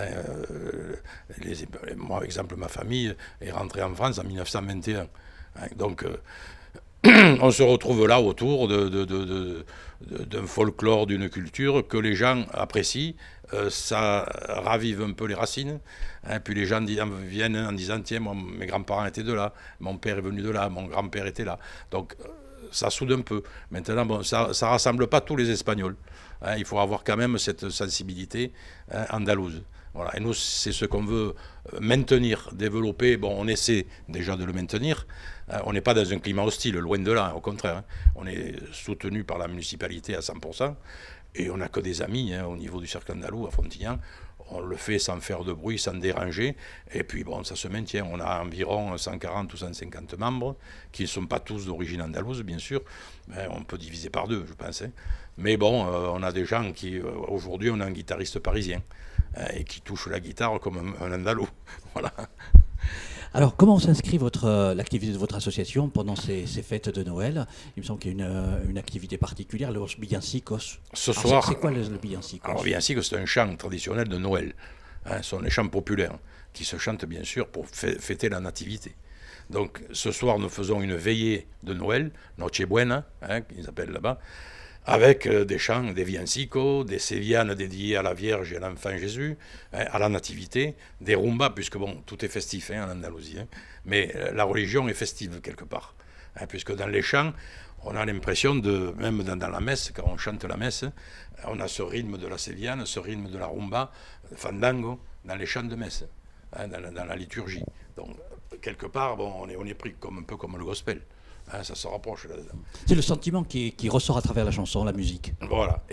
Moi, par exemple, ma famille est rentrée en France en 1921. Donc, on se retrouve là autour d'un folklore, d'une culture que les gens apprécient. Ça ravive un peu les racines. Puis les gens viennent en disant « Tiens, moi, mes grands-parents étaient de là, mon père est venu de là, mon grand-père était là. » Donc ça soude un peu. Maintenant, bon, ça ne rassemble pas tous les Espagnols. Il faut avoir quand même cette sensibilité andalouse. Voilà. Et nous, c'est ce qu'on veut maintenir, développer. Bon, on essaie déjà de le maintenir. On n'est pas dans un climat hostile, loin de là, au contraire. On est soutenu par la municipalité à 100%. Et on n'a que des amis au niveau du Cercle Andalou à Frontignan. On le fait sans faire de bruit, sans déranger. Et puis bon, ça se maintient. On a environ 140 ou 150 membres, qui ne sont pas tous d'origine andalouse, bien sûr. Mais on peut diviser par 2, je pense. Mais bon, on a des gens qui... aujourd'hui, on a un guitariste parisien et qui touche la guitare comme un andalou. Voilà. Alors, comment s'inscrit l'activité de votre association pendant ces fêtes de Noël ? Il me semble qu'il y a une activité particulière, los villancicos. Ce soir, c'est quoi le villancico ? Alors, le villancico, c'est un chant traditionnel de Noël. Ce sont les chants populaires qui se chantent, bien sûr, pour fêter la nativité. Donc, ce soir, nous faisons une veillée de Noël, Nochebuena, qu'ils appellent là-bas, avec des chants, des villancicos, des sévillanes dédiées à la Vierge et à l'enfant Jésus, à la nativité, des rumbas, puisque bon, tout est festif en Andalousie, mais la religion est festive quelque part, puisque dans les chants, on a l'impression même dans la messe, quand on chante la messe, on a ce rythme de la sévillane, ce rythme de la rumba, fandango, dans les chants de messe, dans la liturgie. Donc, quelque part, bon, on est pris un peu comme le gospel. Ça se rapproche là-dedans. C'est le sentiment qui ressort à travers la chanson, la musique. Voilà.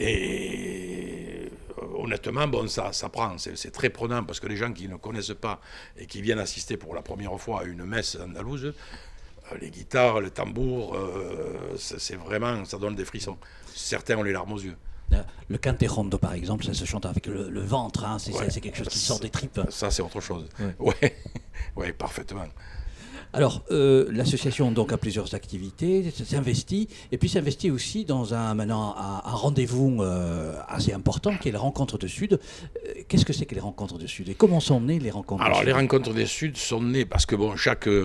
Et honnêtement, bon, ça prend. C'est très prenant parce que les gens qui ne connaissent pas et qui viennent assister pour la première fois à une messe andalouse, les guitares, les tambours, c'est vraiment, ça donne des frissons. Certains ont les larmes aux yeux. Le canterondo, par exemple, ça se chante avec le ventre. Hein, c'est quelque chose qui sort des tripes. Ça, c'est autre chose. Ouais, parfaitement. Alors, l'association donc a plusieurs activités, s'investit, et puis s'investit aussi dans un rendez-vous assez important qui est la Rencontre du Sud. Qu'est-ce que c'est que les Rencontres du Sud et comment sont nées les Rencontres du Sud? Alors, les Rencontres du Sud sont nées parce que bon,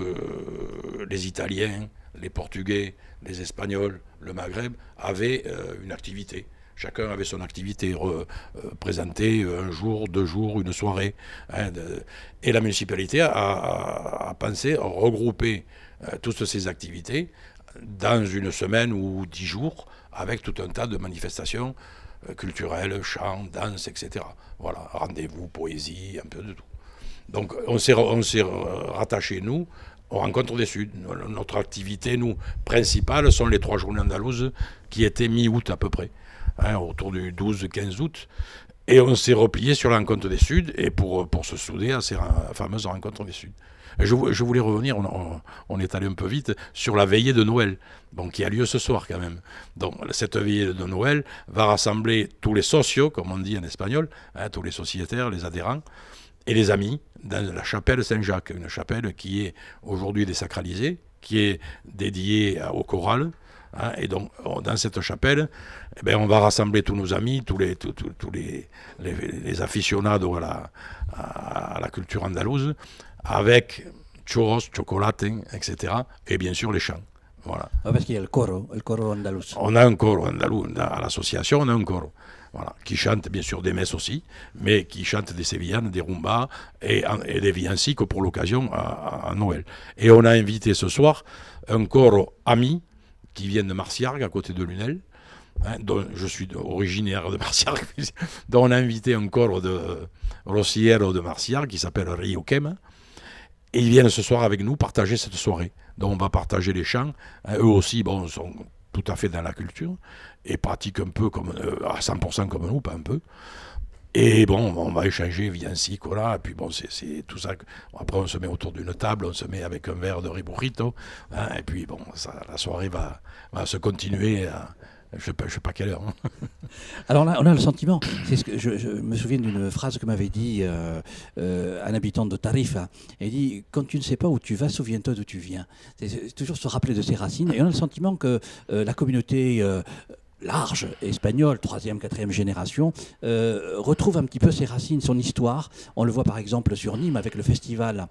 les Italiens, les Portugais, les Espagnols, le Maghreb avaient une activité. Chacun avait son activité présentée un jour, 2 jours, une soirée. Et la municipalité a pensé regrouper toutes ces activités dans une semaine ou 10 jours avec tout un tas de manifestations culturelles, chants, danse, etc. Voilà, rendez-vous, poésie, un peu de tout. Donc on s'est rattaché, nous, aux Rencontres des Suds. Notre activité, nous, principale, sont les 3 journées andalouses qui étaient mi-août à peu près. Autour du 12-15 août, et on s'est replié sur la Rencontre des Suds, et pour se souder à ces fameuses Rencontres des Suds. Je voulais revenir, on est allé un peu vite, sur la veillée de Noël, qui a lieu ce soir quand même. Donc cette veillée de Noël va rassembler tous les socios, comme on dit en espagnol, tous les sociétaires, les adhérents, et les amis, dans la chapelle Saint-Jacques, une chapelle qui est aujourd'hui désacralisée, qui est dédiée au choral. Et donc, dans cette chapelle, on va rassembler tous nos amis, tous les aficionados à la culture andalouse, avec churros, chocolate, etc. Et bien sûr, les chants. Voilà. Parce qu'il y a le coro andalous. On a un coro andalou. À l'association, on a un coro. Voilà, qui chante bien sûr des messes aussi, mais qui chante des sévillanes, des rumbas et des villancicos pour l'occasion à Noël. Et on a invité ce soir un coro ami, qui viennent de Marciargues, à côté de Lunel, dont je suis originaire de Marciargues, dont on a invité un coro de Rociero de Marciargues, qui s'appelle Rio Quem, et ils viennent ce soir avec nous partager cette soirée. Donc on va partager les chants. Eux aussi, sont tout à fait dans la culture, et pratiquent un peu à 100% comme nous, pas un peu. Et on va échanger villancico là, et puis c'est tout ça. Après, on se met autour d'une table, on se met avec un verre de riburrito, et puis la soirée va se continuer à, je sais pas quelle heure. Alors là, on a le sentiment, je me souviens d'une phrase que m'avait dit un habitant de Tarifa. Il dit, quand tu ne sais pas où tu vas, souviens-toi d'où tu viens. C'est toujours se rappeler de ses racines, et on a le sentiment que la communauté large, espagnol, 3e, 4e génération, retrouve un petit peu ses racines, son histoire. On le voit par exemple sur Nîmes avec le festival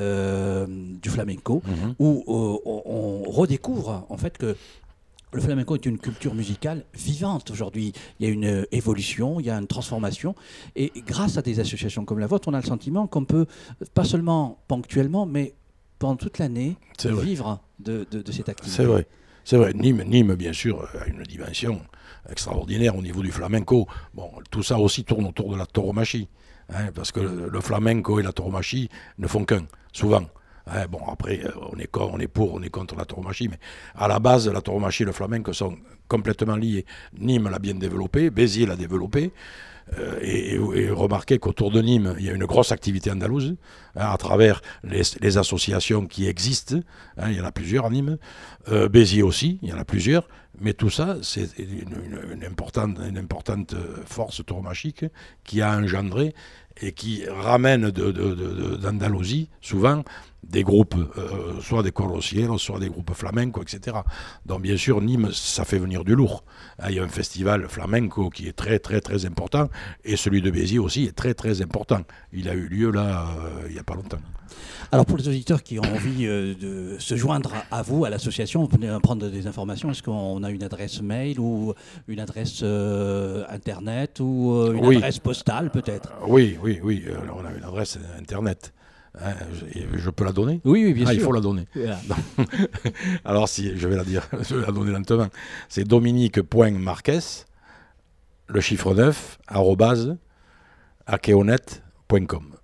du flamenco, où on redécouvre en fait que le flamenco est une culture musicale vivante aujourd'hui. Il y a une évolution, il y a une transformation. Et grâce à des associations comme la vôtre, on a le sentiment qu'on peut, pas seulement ponctuellement, mais pendant toute l'année, vivre de cette activité. C'est vrai. C'est vrai, Nîmes, bien sûr, a une dimension extraordinaire au niveau du flamenco. Tout ça aussi tourne autour de la tauromachie, parce que le flamenco et la tauromachie ne font qu'un, souvent. Après, on est contre la tauromachie, mais à la base, la tauromachie et le flamenco sont complètement liés. Nîmes l'a bien développé, Béziers l'a développé, et remarquez qu'autour de Nîmes, il y a une grosse activité andalouse, à travers les associations qui existent, il y en a plusieurs à Nîmes, Béziers aussi, il y en a plusieurs, mais tout ça, c'est une importante force tauromachique qui a engendré et qui ramène d'Andalousie, souvent, des groupes, soit des corrosieros, soit des groupes flamenco, etc. Donc bien sûr, Nîmes, ça fait venir du lourd. Il y a un festival flamenco qui est très très très important, et celui de Béziers aussi est très très important. Il a eu lieu là, il n'y a pas longtemps. Alors pour les auditeurs qui ont envie de se joindre à vous, à l'association, vous pouvez prendre des informations. Est-ce qu'on a une adresse mail ou une adresse internet ou une adresse postale peut-être? Oui. On a une adresse internet. Je peux la donner? Oui, bien sûr. Il faut la donner. Voilà. Alors je vais la dire, je vais la donner lentement. C'est dominique.marques, le chiffre 9, @akeonet.com.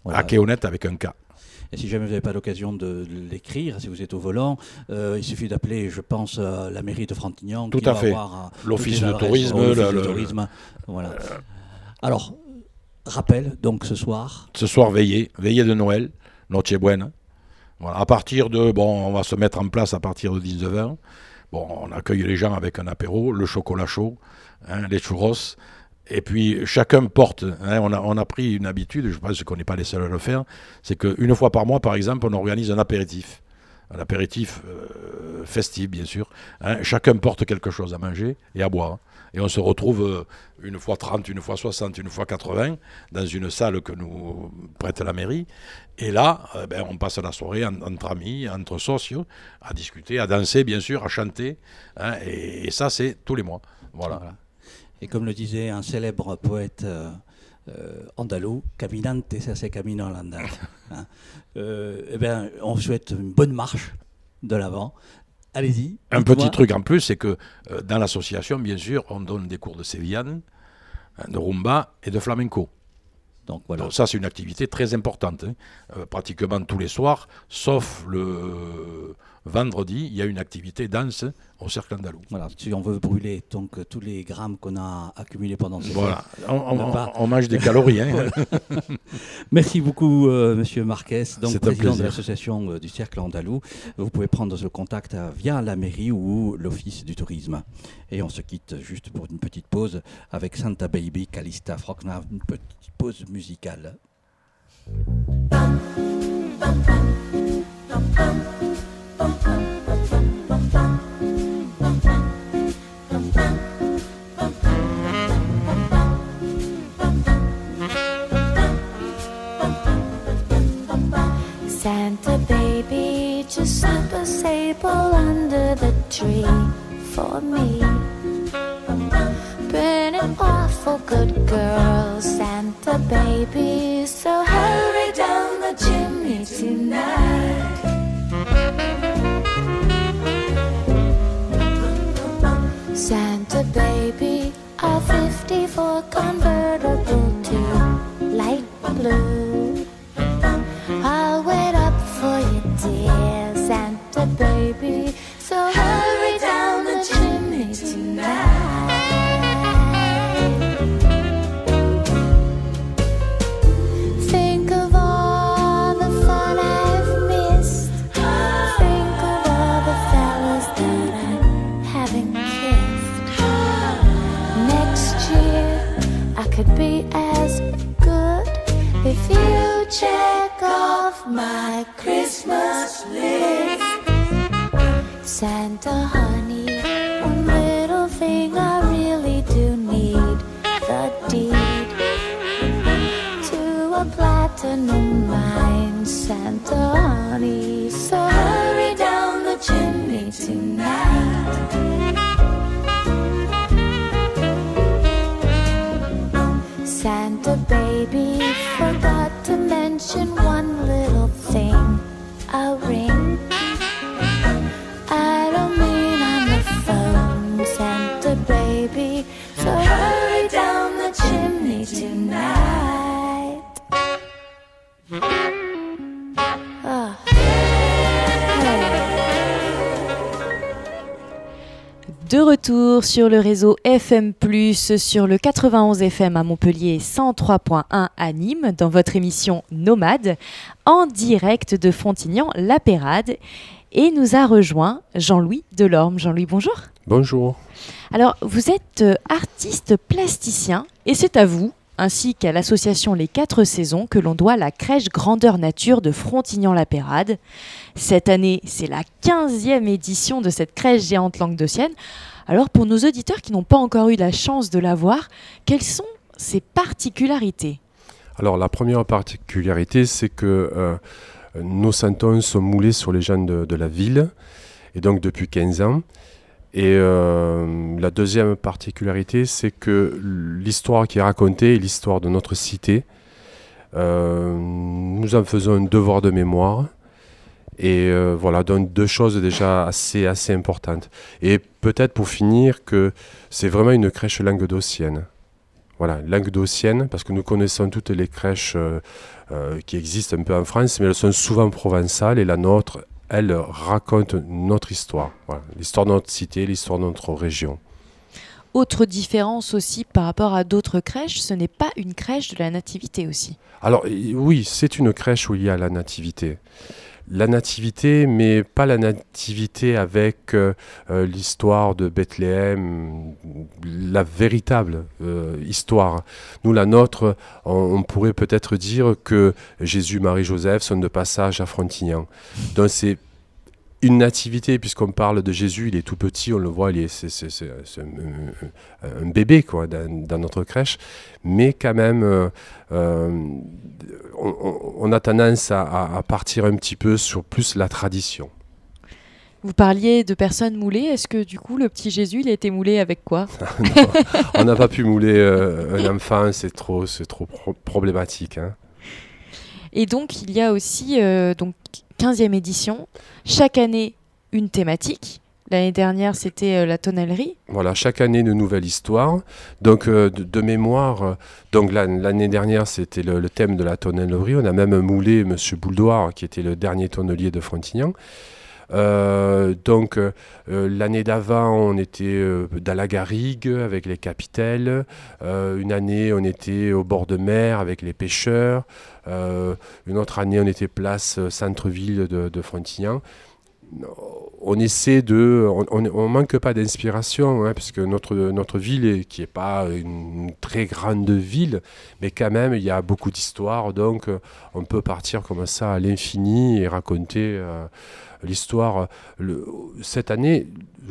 Voilà. À Kéonette avec un K. Et si jamais vous n'avez pas l'occasion de l'écrire, si vous êtes au volant, il suffit d'appeler, je pense, la mairie de Frontignan. Tout qui à va fait. avoir, L'office toutes les de adresses, tourisme, l'office de tourisme. Voilà. Alors, rappel, donc ce soir. Ce soir, veillée de Noël, Nochebuena. Voilà, à partir de, on va se mettre en place à partir de 19h. Bon, on accueille les gens avec un apéro, le chocolat chaud, les churros. Et puis, chacun porte, on a pris une habitude, je pense qu'on n'est pas les seuls à le faire, c'est qu'une fois par mois, par exemple, on organise un apéritif. Un apéritif festif, bien sûr. Chacun porte quelque chose à manger et à boire. Et on se retrouve une fois 30, une fois 60, une fois 80 dans une salle que nous prête la mairie. Et là, on passe la soirée entre amis, entre sociaux, à discuter, à danser, bien sûr, à chanter. Et ça, c'est tous les mois. Voilà. Et comme le disait un célèbre poète andalou, caminante se hace camino al andar. On souhaite une bonne marche de l'avant. Allez-y. Un petit truc en plus, c'est que dans l'association, bien sûr, on donne des cours de sévillane, de rumba et de flamenco. Donc, voilà. Donc ça, c'est une activité très importante. Pratiquement tous les soirs, sauf le vendredi, il y a une activité danse au Cercle Andalou. Voilà, si on veut brûler donc, tous les grammes qu'on a accumulés pendant ces Voilà, on mange des calories. Merci beaucoup, Monsieur Marquez, donc c'est président de l'association du Cercle Andalou. Vous pouvez prendre ce contact via la mairie ou l'office du tourisme. Et on se quitte juste pour une petite pause avec Santa Baby, Calista Frockner, une petite pause musicale. Santa baby, just slip a sable under the tree for me. Been an awful good girl, Santa baby, so hurry down the chimney tonight. Santa baby, a 54 convertible to light blue. I'll wait up for you, dear Santa baby, so hurry down the chimney tonight. Think of all the fun I've missed. Think of all the fellas that I haven't kissed. Next year I could be as good if you check off my Christmas list. Santa honey, one little thing I really do need, the deed to a platinum mine. Santa honey, so hurry down the chimney tonight. Santa baby, forgot to mention one little thing, a ring. I don't mean on the phone, Santa baby, so hurry down the chimney tonight. Oh. De retour sur le réseau FM+, sur le 91 FM à Montpellier, 103.1 à Nîmes, dans votre émission Nomade, en direct de Frontignan-la-Pérade. Et nous a rejoint Jean-Louis Delorme. Jean-Louis, bonjour. Bonjour. Alors, vous êtes artiste plasticien, et c'est à vous, ainsi qu'à l'association Les 4 Saisons, que l'on doit la crèche Grandeur Nature de Frontignan-la-Pérade. Cette année, c'est la 15e édition de cette crèche géante languedocienne. Alors, pour nos auditeurs qui n'ont pas encore eu la chance de la voir, quelles sont ses particularités ? Alors, la première particularité, c'est que nos santons sont moulés sur les gens de la ville, et donc depuis 15 ans. Et la deuxième particularité, c'est que l'histoire qui est racontée est l'histoire de notre cité. Nous en faisons un devoir de mémoire. Et voilà, donc deux choses déjà assez importantes. Et peut-être pour finir que c'est vraiment une crèche languedocienne. Voilà, languedocienne, parce que nous connaissons toutes les crèches qui existent un peu en France, mais elles sont souvent provençales, et la nôtre, elle raconte notre histoire. Voilà, l'histoire de notre cité, l'histoire de notre région. Autre différence aussi par rapport à d'autres crèches, ce n'est pas une crèche de la nativité aussi. Alors oui, c'est une crèche où il y a la nativité. La nativité, mais pas la nativité avec l'histoire de Bethléem, la véritable histoire. Nous, la nôtre, on pourrait peut-être dire que Jésus, Marie, Joseph sont de passage à Frontignan. Donc c'est une nativité, puisqu'on parle de Jésus, il est tout petit, on le voit, c'est un bébé quoi, dans notre crèche, mais quand même, on a tendance à partir un petit peu sur plus la tradition. Vous parliez de personnes moulées, est-ce que du coup le petit Jésus il a été moulé avec quoi? Non, on n'a pas pu mouler un enfant, c'est trop problématique. Hein. Et donc il y a aussi donc 15e édition, chaque année une thématique. L'année dernière, c'était la tonnellerie. Voilà, chaque année une nouvelle histoire. Donc de mémoire, donc l'année dernière, c'était le thème de la tonnellerie. On a même moulé Monsieur Bouldoir, qui était le dernier tonnelier de Frontignan. L'année d'avant, on était dans la garrigue avec les capitelles. Une année, on était au bord de mer avec les pêcheurs. Une autre année, on était place centre-ville de Frontignan. On essaie on manque pas d'inspiration, hein, parce que notre ville, qui n'est pas une très grande ville, mais quand même, il y a beaucoup d'histoires. Donc, on peut partir comme ça à l'infini et raconter l'histoire. Cette année,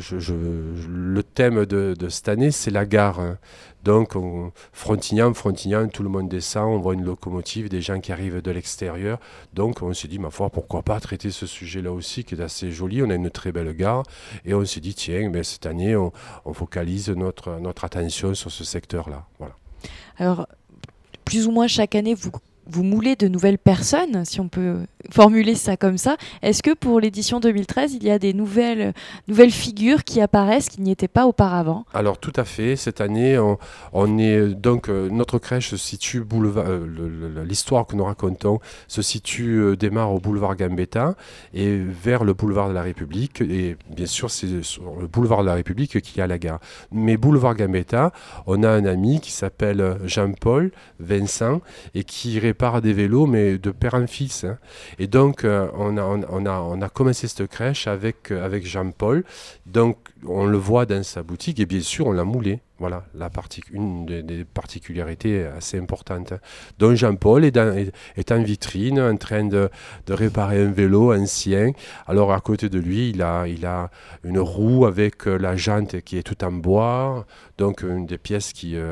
le thème de cette année, c'est la gare. Hein. Donc, Frontignan, tout le monde descend, on voit une locomotive, des gens qui arrivent de l'extérieur. Donc, on s'est dit, ma foi, pourquoi pas traiter ce sujet-là aussi, qui est assez joli. On a une très belle gare. Et on s'est dit, tiens, ben, cette année, on focalise notre attention sur ce secteur-là. Voilà. Alors, plus ou moins chaque année, vous moulez de nouvelles personnes, si on peut formuler ça comme ça. Est-ce que pour l'édition 2013, il y a des nouvelles figures qui apparaissent qui n'y étaient pas auparavant? Alors tout à fait. Cette année, on est donc notre crèche se situe l'histoire que nous racontons se situe démarre au boulevard Gambetta et vers le boulevard de la République. Et bien sûr, c'est sur le boulevard de la République qu'il y a la gare. Mais boulevard Gambetta, on a un ami qui s'appelle Jean-Paul Vincent et qui répare des vélos, mais de père en fils. Hein. Et donc, on a commencé cette crèche avec Jean-Paul. Donc, on le voit dans sa boutique et bien sûr, on l'a moulé. Voilà, une des particularités assez importantes. Donc, Jean-Paul est en vitrine, en train de réparer un vélo ancien. Alors, à côté de lui, il a une roue avec la jante qui est toute en bois. Donc, une des pièces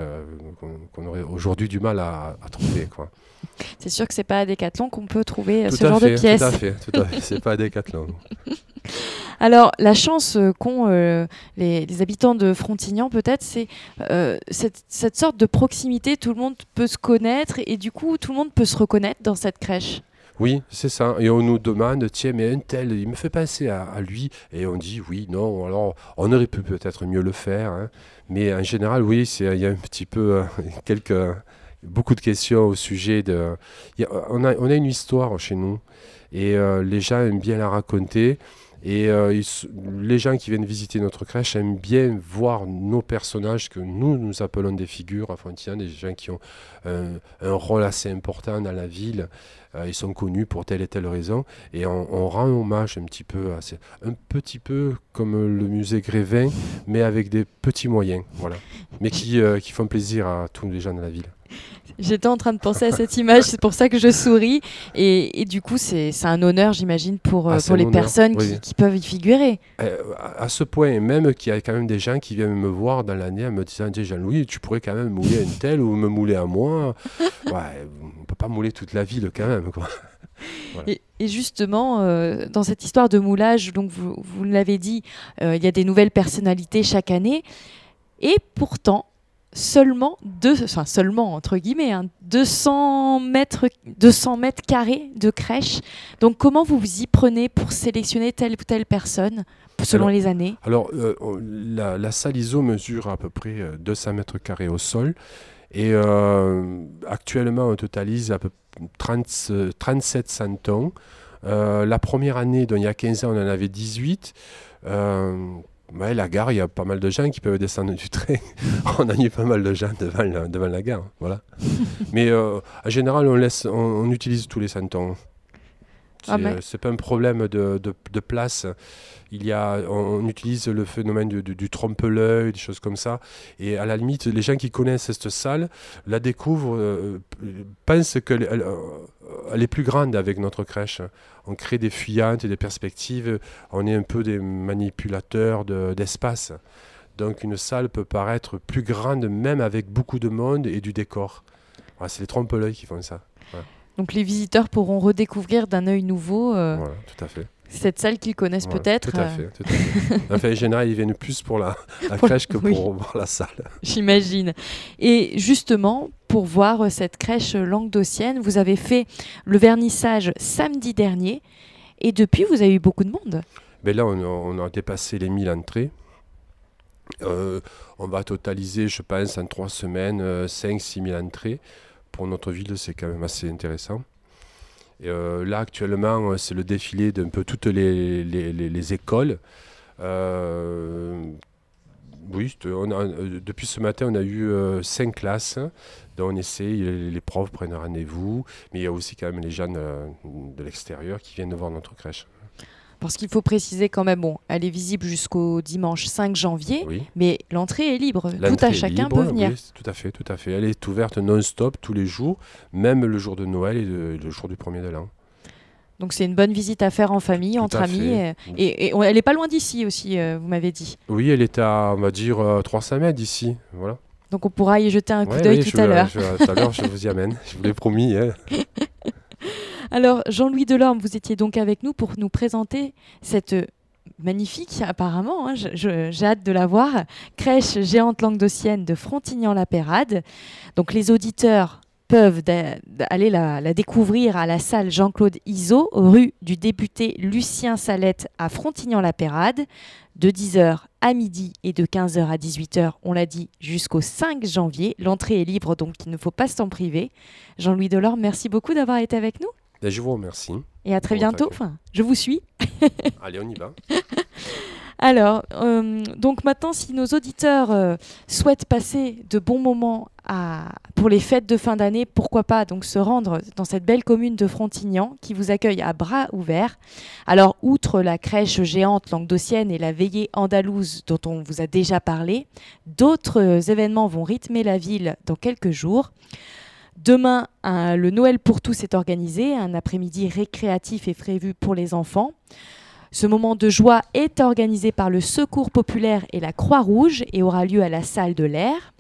qu'on aurait aujourd'hui du mal à trouver, quoi. C'est sûr que c'est pas à Decathlon qu'on peut trouver ce genre de pièces. Tout à fait. C'est pas à Decathlon. Alors, la chance qu'ont les habitants de Frontignan, peut-être, c'est cette sorte de proximité. Tout le monde peut se connaître et du coup, tout le monde peut se reconnaître dans cette crèche. Oui, c'est ça. Et on nous demande, tiens, mais un tel, il me fait penser à lui. Et on dit, oui, non, alors on aurait pu peut-être mieux le faire. Hein. Mais en général, oui, il y a un petit peu beaucoup de questions au sujet de... On a une histoire chez nous et les gens aiment bien la raconter. Et les gens qui viennent visiter notre crèche aiment bien voir nos personnages que nous appelons des figures à Frontignan, des gens qui ont un rôle assez important dans la ville. Ils sont connus pour telle et telle raison. Et on rend hommage un petit peu comme le musée Grévin, mais avec des petits moyens. Voilà. Mais qui font plaisir à tous les gens de la ville. J'étais en train de penser à cette image, c'est pour ça que je souris. Et du coup, c'est un honneur, j'imagine, pour les personnes qui peuvent y figurer. À ce point, même qu'il y a quand même des gens qui viennent me voir dans l'année en me disant « Jean-Louis, tu pourrais quand même mouler un tel ou me mouler à moi. » Ouais, on ne peut pas mouler toute la ville quand même, quoi. Voilà. Et justement, dans cette histoire de moulage, donc vous l'avez dit, il y a des nouvelles personnalités chaque année. Et pourtant... seulement entre guillemets 200 mètres carrés de crèche. Donc comment vous vous y prenez pour sélectionner telle ou telle personne selon les années? Alors la salle ISO mesure à peu près 200 mètres carrés au sol Et actuellement, on totalise à peu près 37 santons. La première année, donc il y a 15 ans, on en avait 18. La gare, il y a pas mal de gens qui peuvent descendre du train. On a eu pas mal de gens devant la gare. Voilà. Mais en général, on utilise tous les santons. C'est pas un problème de place. On utilise le phénomène du trompe-l'œil, des choses comme ça. Et à la limite, les gens qui connaissent cette salle la découvrent, pensent qu'elle est plus grande avec notre crèche. On crée des fuyantes et des perspectives. On est un peu des manipulateurs d'espace. Donc une salle peut paraître plus grande même avec beaucoup de monde et du décor. Voilà, c'est les trompe-l'œil qui font ça. Voilà. Donc les visiteurs pourront redécouvrir d'un œil nouveau voilà, tout à fait. cette salle qu'ils connaissent peut-être. Tout à fait. Enfin, en général, ils viennent plus pour la crèche que pour voir la salle. J'imagine. Et justement, pour voir cette crèche languedocienne, vous avez fait le vernissage samedi dernier. Et depuis, vous avez eu beaucoup de monde. Mais là, on a dépassé les 1000 entrées. On va totaliser, je pense, en 3 semaines, 5-6 000 entrées. Pour notre ville, c'est quand même assez intéressant. Et là, actuellement, c'est le défilé d'un peu toutes les écoles. Depuis ce matin, on a eu 5 classes. Donc on essaie, les profs prennent rendez-vous. Mais il y a aussi quand même les gens de l'extérieur qui viennent voir notre crèche. Parce qu'il faut préciser quand même, elle est visible jusqu'au dimanche 5 janvier, oui. Mais l'entrée est libre. L'entrée tout à chacun libre, peut venir. Oui, tout à fait. Elle est ouverte non-stop tous les jours, même le jour de Noël et le jour du 1er de l'an. Donc c'est une bonne visite à faire en famille, entre amis. Et elle n'est pas loin d'ici aussi, vous m'avez dit. Oui, elle est à, on va dire, 300 mètres d'ici. Voilà. Donc on pourra y jeter un coup d'œil tout à l'heure. Tout à l'heure, je vous y amène. Je vous l'ai promis. Hein. Alors, Jean-Louis Delorme, vous étiez donc avec nous pour nous présenter cette magnifique, apparemment, j'ai hâte de la voir, crèche géante languedocienne de Frontignan-la-Pérade. Donc, les auditeurs peuvent aller la découvrir à la salle Jean-Claude Izot, rue du député Lucien Salette à Frontignan-la-Pérade, de 10h à midi et de 15h à 18h, on l'a dit, jusqu'au 5 janvier. L'entrée est libre, donc il ne faut pas s'en priver. Jean-Louis Delorme, merci beaucoup d'avoir été avec nous. Je vous remercie. Et à très bientôt. Enfin, je vous suis. Allez, on y va. Alors, donc maintenant, si nos auditeurs souhaitent passer de bons moments pour les fêtes de fin d'année, pourquoi pas donc se rendre dans cette belle commune de Frontignan qui vous accueille à bras ouverts. Alors, outre la crèche géante languedocienne et la veillée andalouse dont on vous a déjà parlé, d'autres événements vont rythmer la ville dans quelques jours. Demain, le Noël pour tous est organisé. Un après-midi récréatif est prévu pour les enfants. Ce moment de joie est organisé par le Secours populaire et la Croix-Rouge et aura lieu à la salle de l'Air.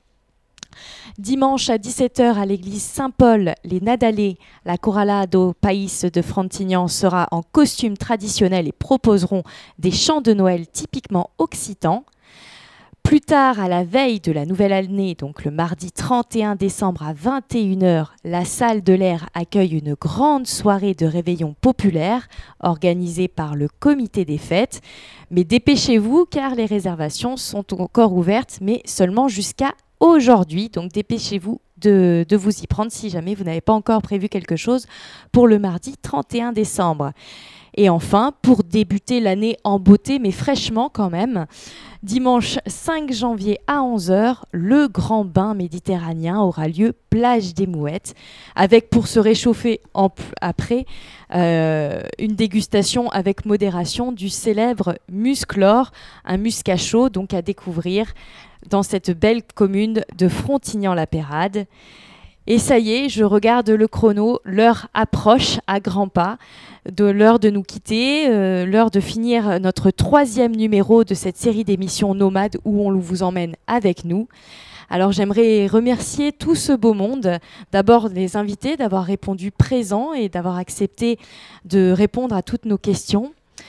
Dimanche à 17h à l'église Saint-Paul, les Nadalais, la Corala do País de Frontignan sera en costume traditionnel et proposeront des chants de Noël typiquement occitans. Plus tard, à la veille de la nouvelle année, donc le mardi 31 décembre à 21h, la salle de l'Air accueille une grande soirée de réveillon populaire organisée par le comité des fêtes. Mais dépêchez-vous car les réservations sont encore ouvertes, mais seulement jusqu'à aujourd'hui. Donc dépêchez-vous de vous y prendre si jamais vous n'avez pas encore prévu quelque chose pour le mardi 31 décembre. Et enfin, pour débuter l'année en beauté, mais fraîchement quand même, dimanche 5 janvier à 11h, le grand bain méditerranéen aura lieu plage des Mouettes, avec pour se réchauffer après une dégustation avec modération du célèbre Musclor, un muscat chaud donc à découvrir dans cette belle commune de Frontignan-la-Pérade. Et ça y est, je regarde le chrono, l'heure approche à grands pas, de l'heure de nous quitter, l'heure de finir notre 3e numéro de cette série d'émissions Nomades où on vous emmène avec nous. Alors j'aimerais remercier tout ce beau monde, d'abord les invités d'avoir répondu présents et d'avoir accepté de répondre à toutes nos questions.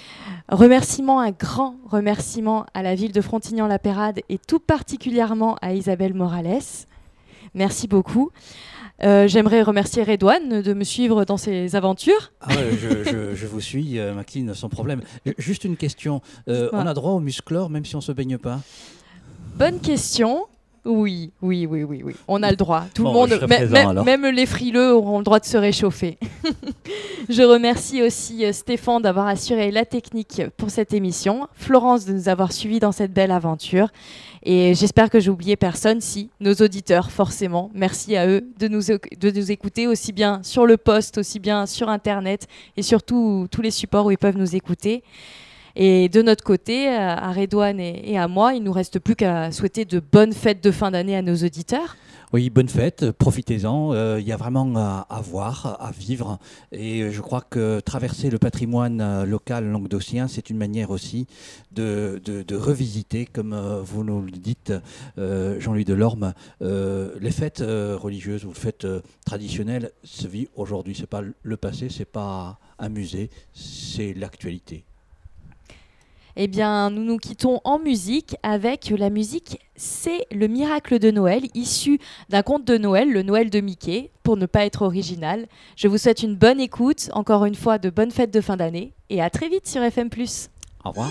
Un grand remerciement à la ville de Frontignan-la-Pérade et tout particulièrement à Isabelle Morales. Merci beaucoup. J'aimerais remercier Redouane de me suivre dans ses aventures. Je vous suis, Maxine, sans problème. Juste une question. On a droit au Musclor même si on ne se baigne pas ? Bonne question. Oui. On a le droit. Tout Bon, le monde, je serai présent, alors. même les frileux auront le droit de se réchauffer. Je remercie aussi Stéphane d'avoir assuré la technique pour cette émission, Florence de nous avoir suivis dans cette belle aventure. Et j'espère que j'ai oublié personne, si, nos auditeurs, forcément. Merci à eux de nous écouter aussi bien sur le poste, aussi bien sur Internet et surtout tous les supports où ils peuvent nous écouter. Et de notre côté, à Redouane et à moi, il ne nous reste plus qu'à souhaiter de bonnes fêtes de fin d'année à nos auditeurs. Oui, bonne fête, profitez-en. Il y a vraiment à voir, à vivre. Et je crois que traverser le patrimoine local languedocien, c'est une manière aussi de revisiter, comme vous nous le dites, Jean-Louis Delorme, les fêtes religieuses ou les fêtes traditionnelles se vivent aujourd'hui. C'est pas le passé, c'est pas un musée, c'est l'actualité. Eh bien, nous nous quittons en musique avec la musique C'est le miracle de Noël, issu d'un conte de Noël, le Noël de Mickey, pour ne pas être original. Je vous souhaite une bonne écoute, encore une fois de bonnes fêtes de fin d'année, et à très vite sur FM+. Au revoir.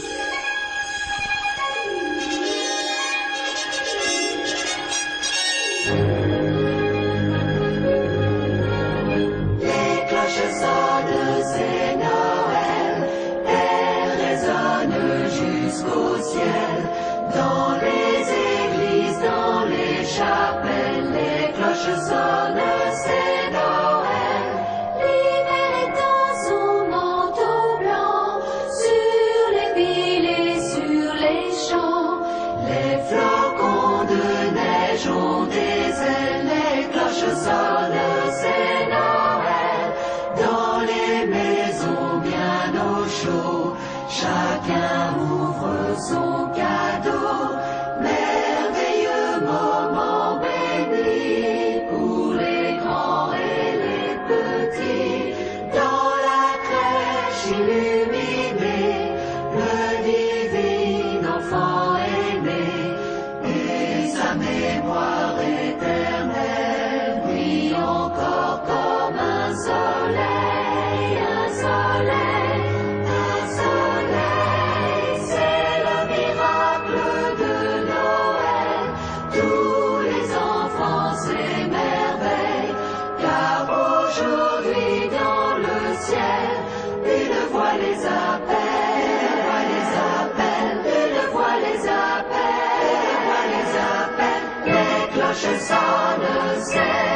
Les cloches sonnent, c'est Noël, elles résonnent jusqu'au ciel. Dans les églises, dans les chapelles, les cloches sonnent, c'est Noël. L'hiver étend son manteau blanc sur les villes et sur les champs. Les flocons de neige ont des ailes, les cloches sonnent, c'est Noël. Dans les maisons bien au chaud, chacun ouvre son cadeau. Merveilleux moment béni pour les grands et les petits. Dans la crèche illuminée, le divin enfant est né. Et sa mémoire éternelle brille encore comme un soleil, un soleil, un soleil. C'est le miracle de Noël. Tous les enfants s'émerveillent, car aujourd'hui dans le ciel, une voix les appelle, une voix les appelle, une voix les appelle, les cloches sonnent, c'est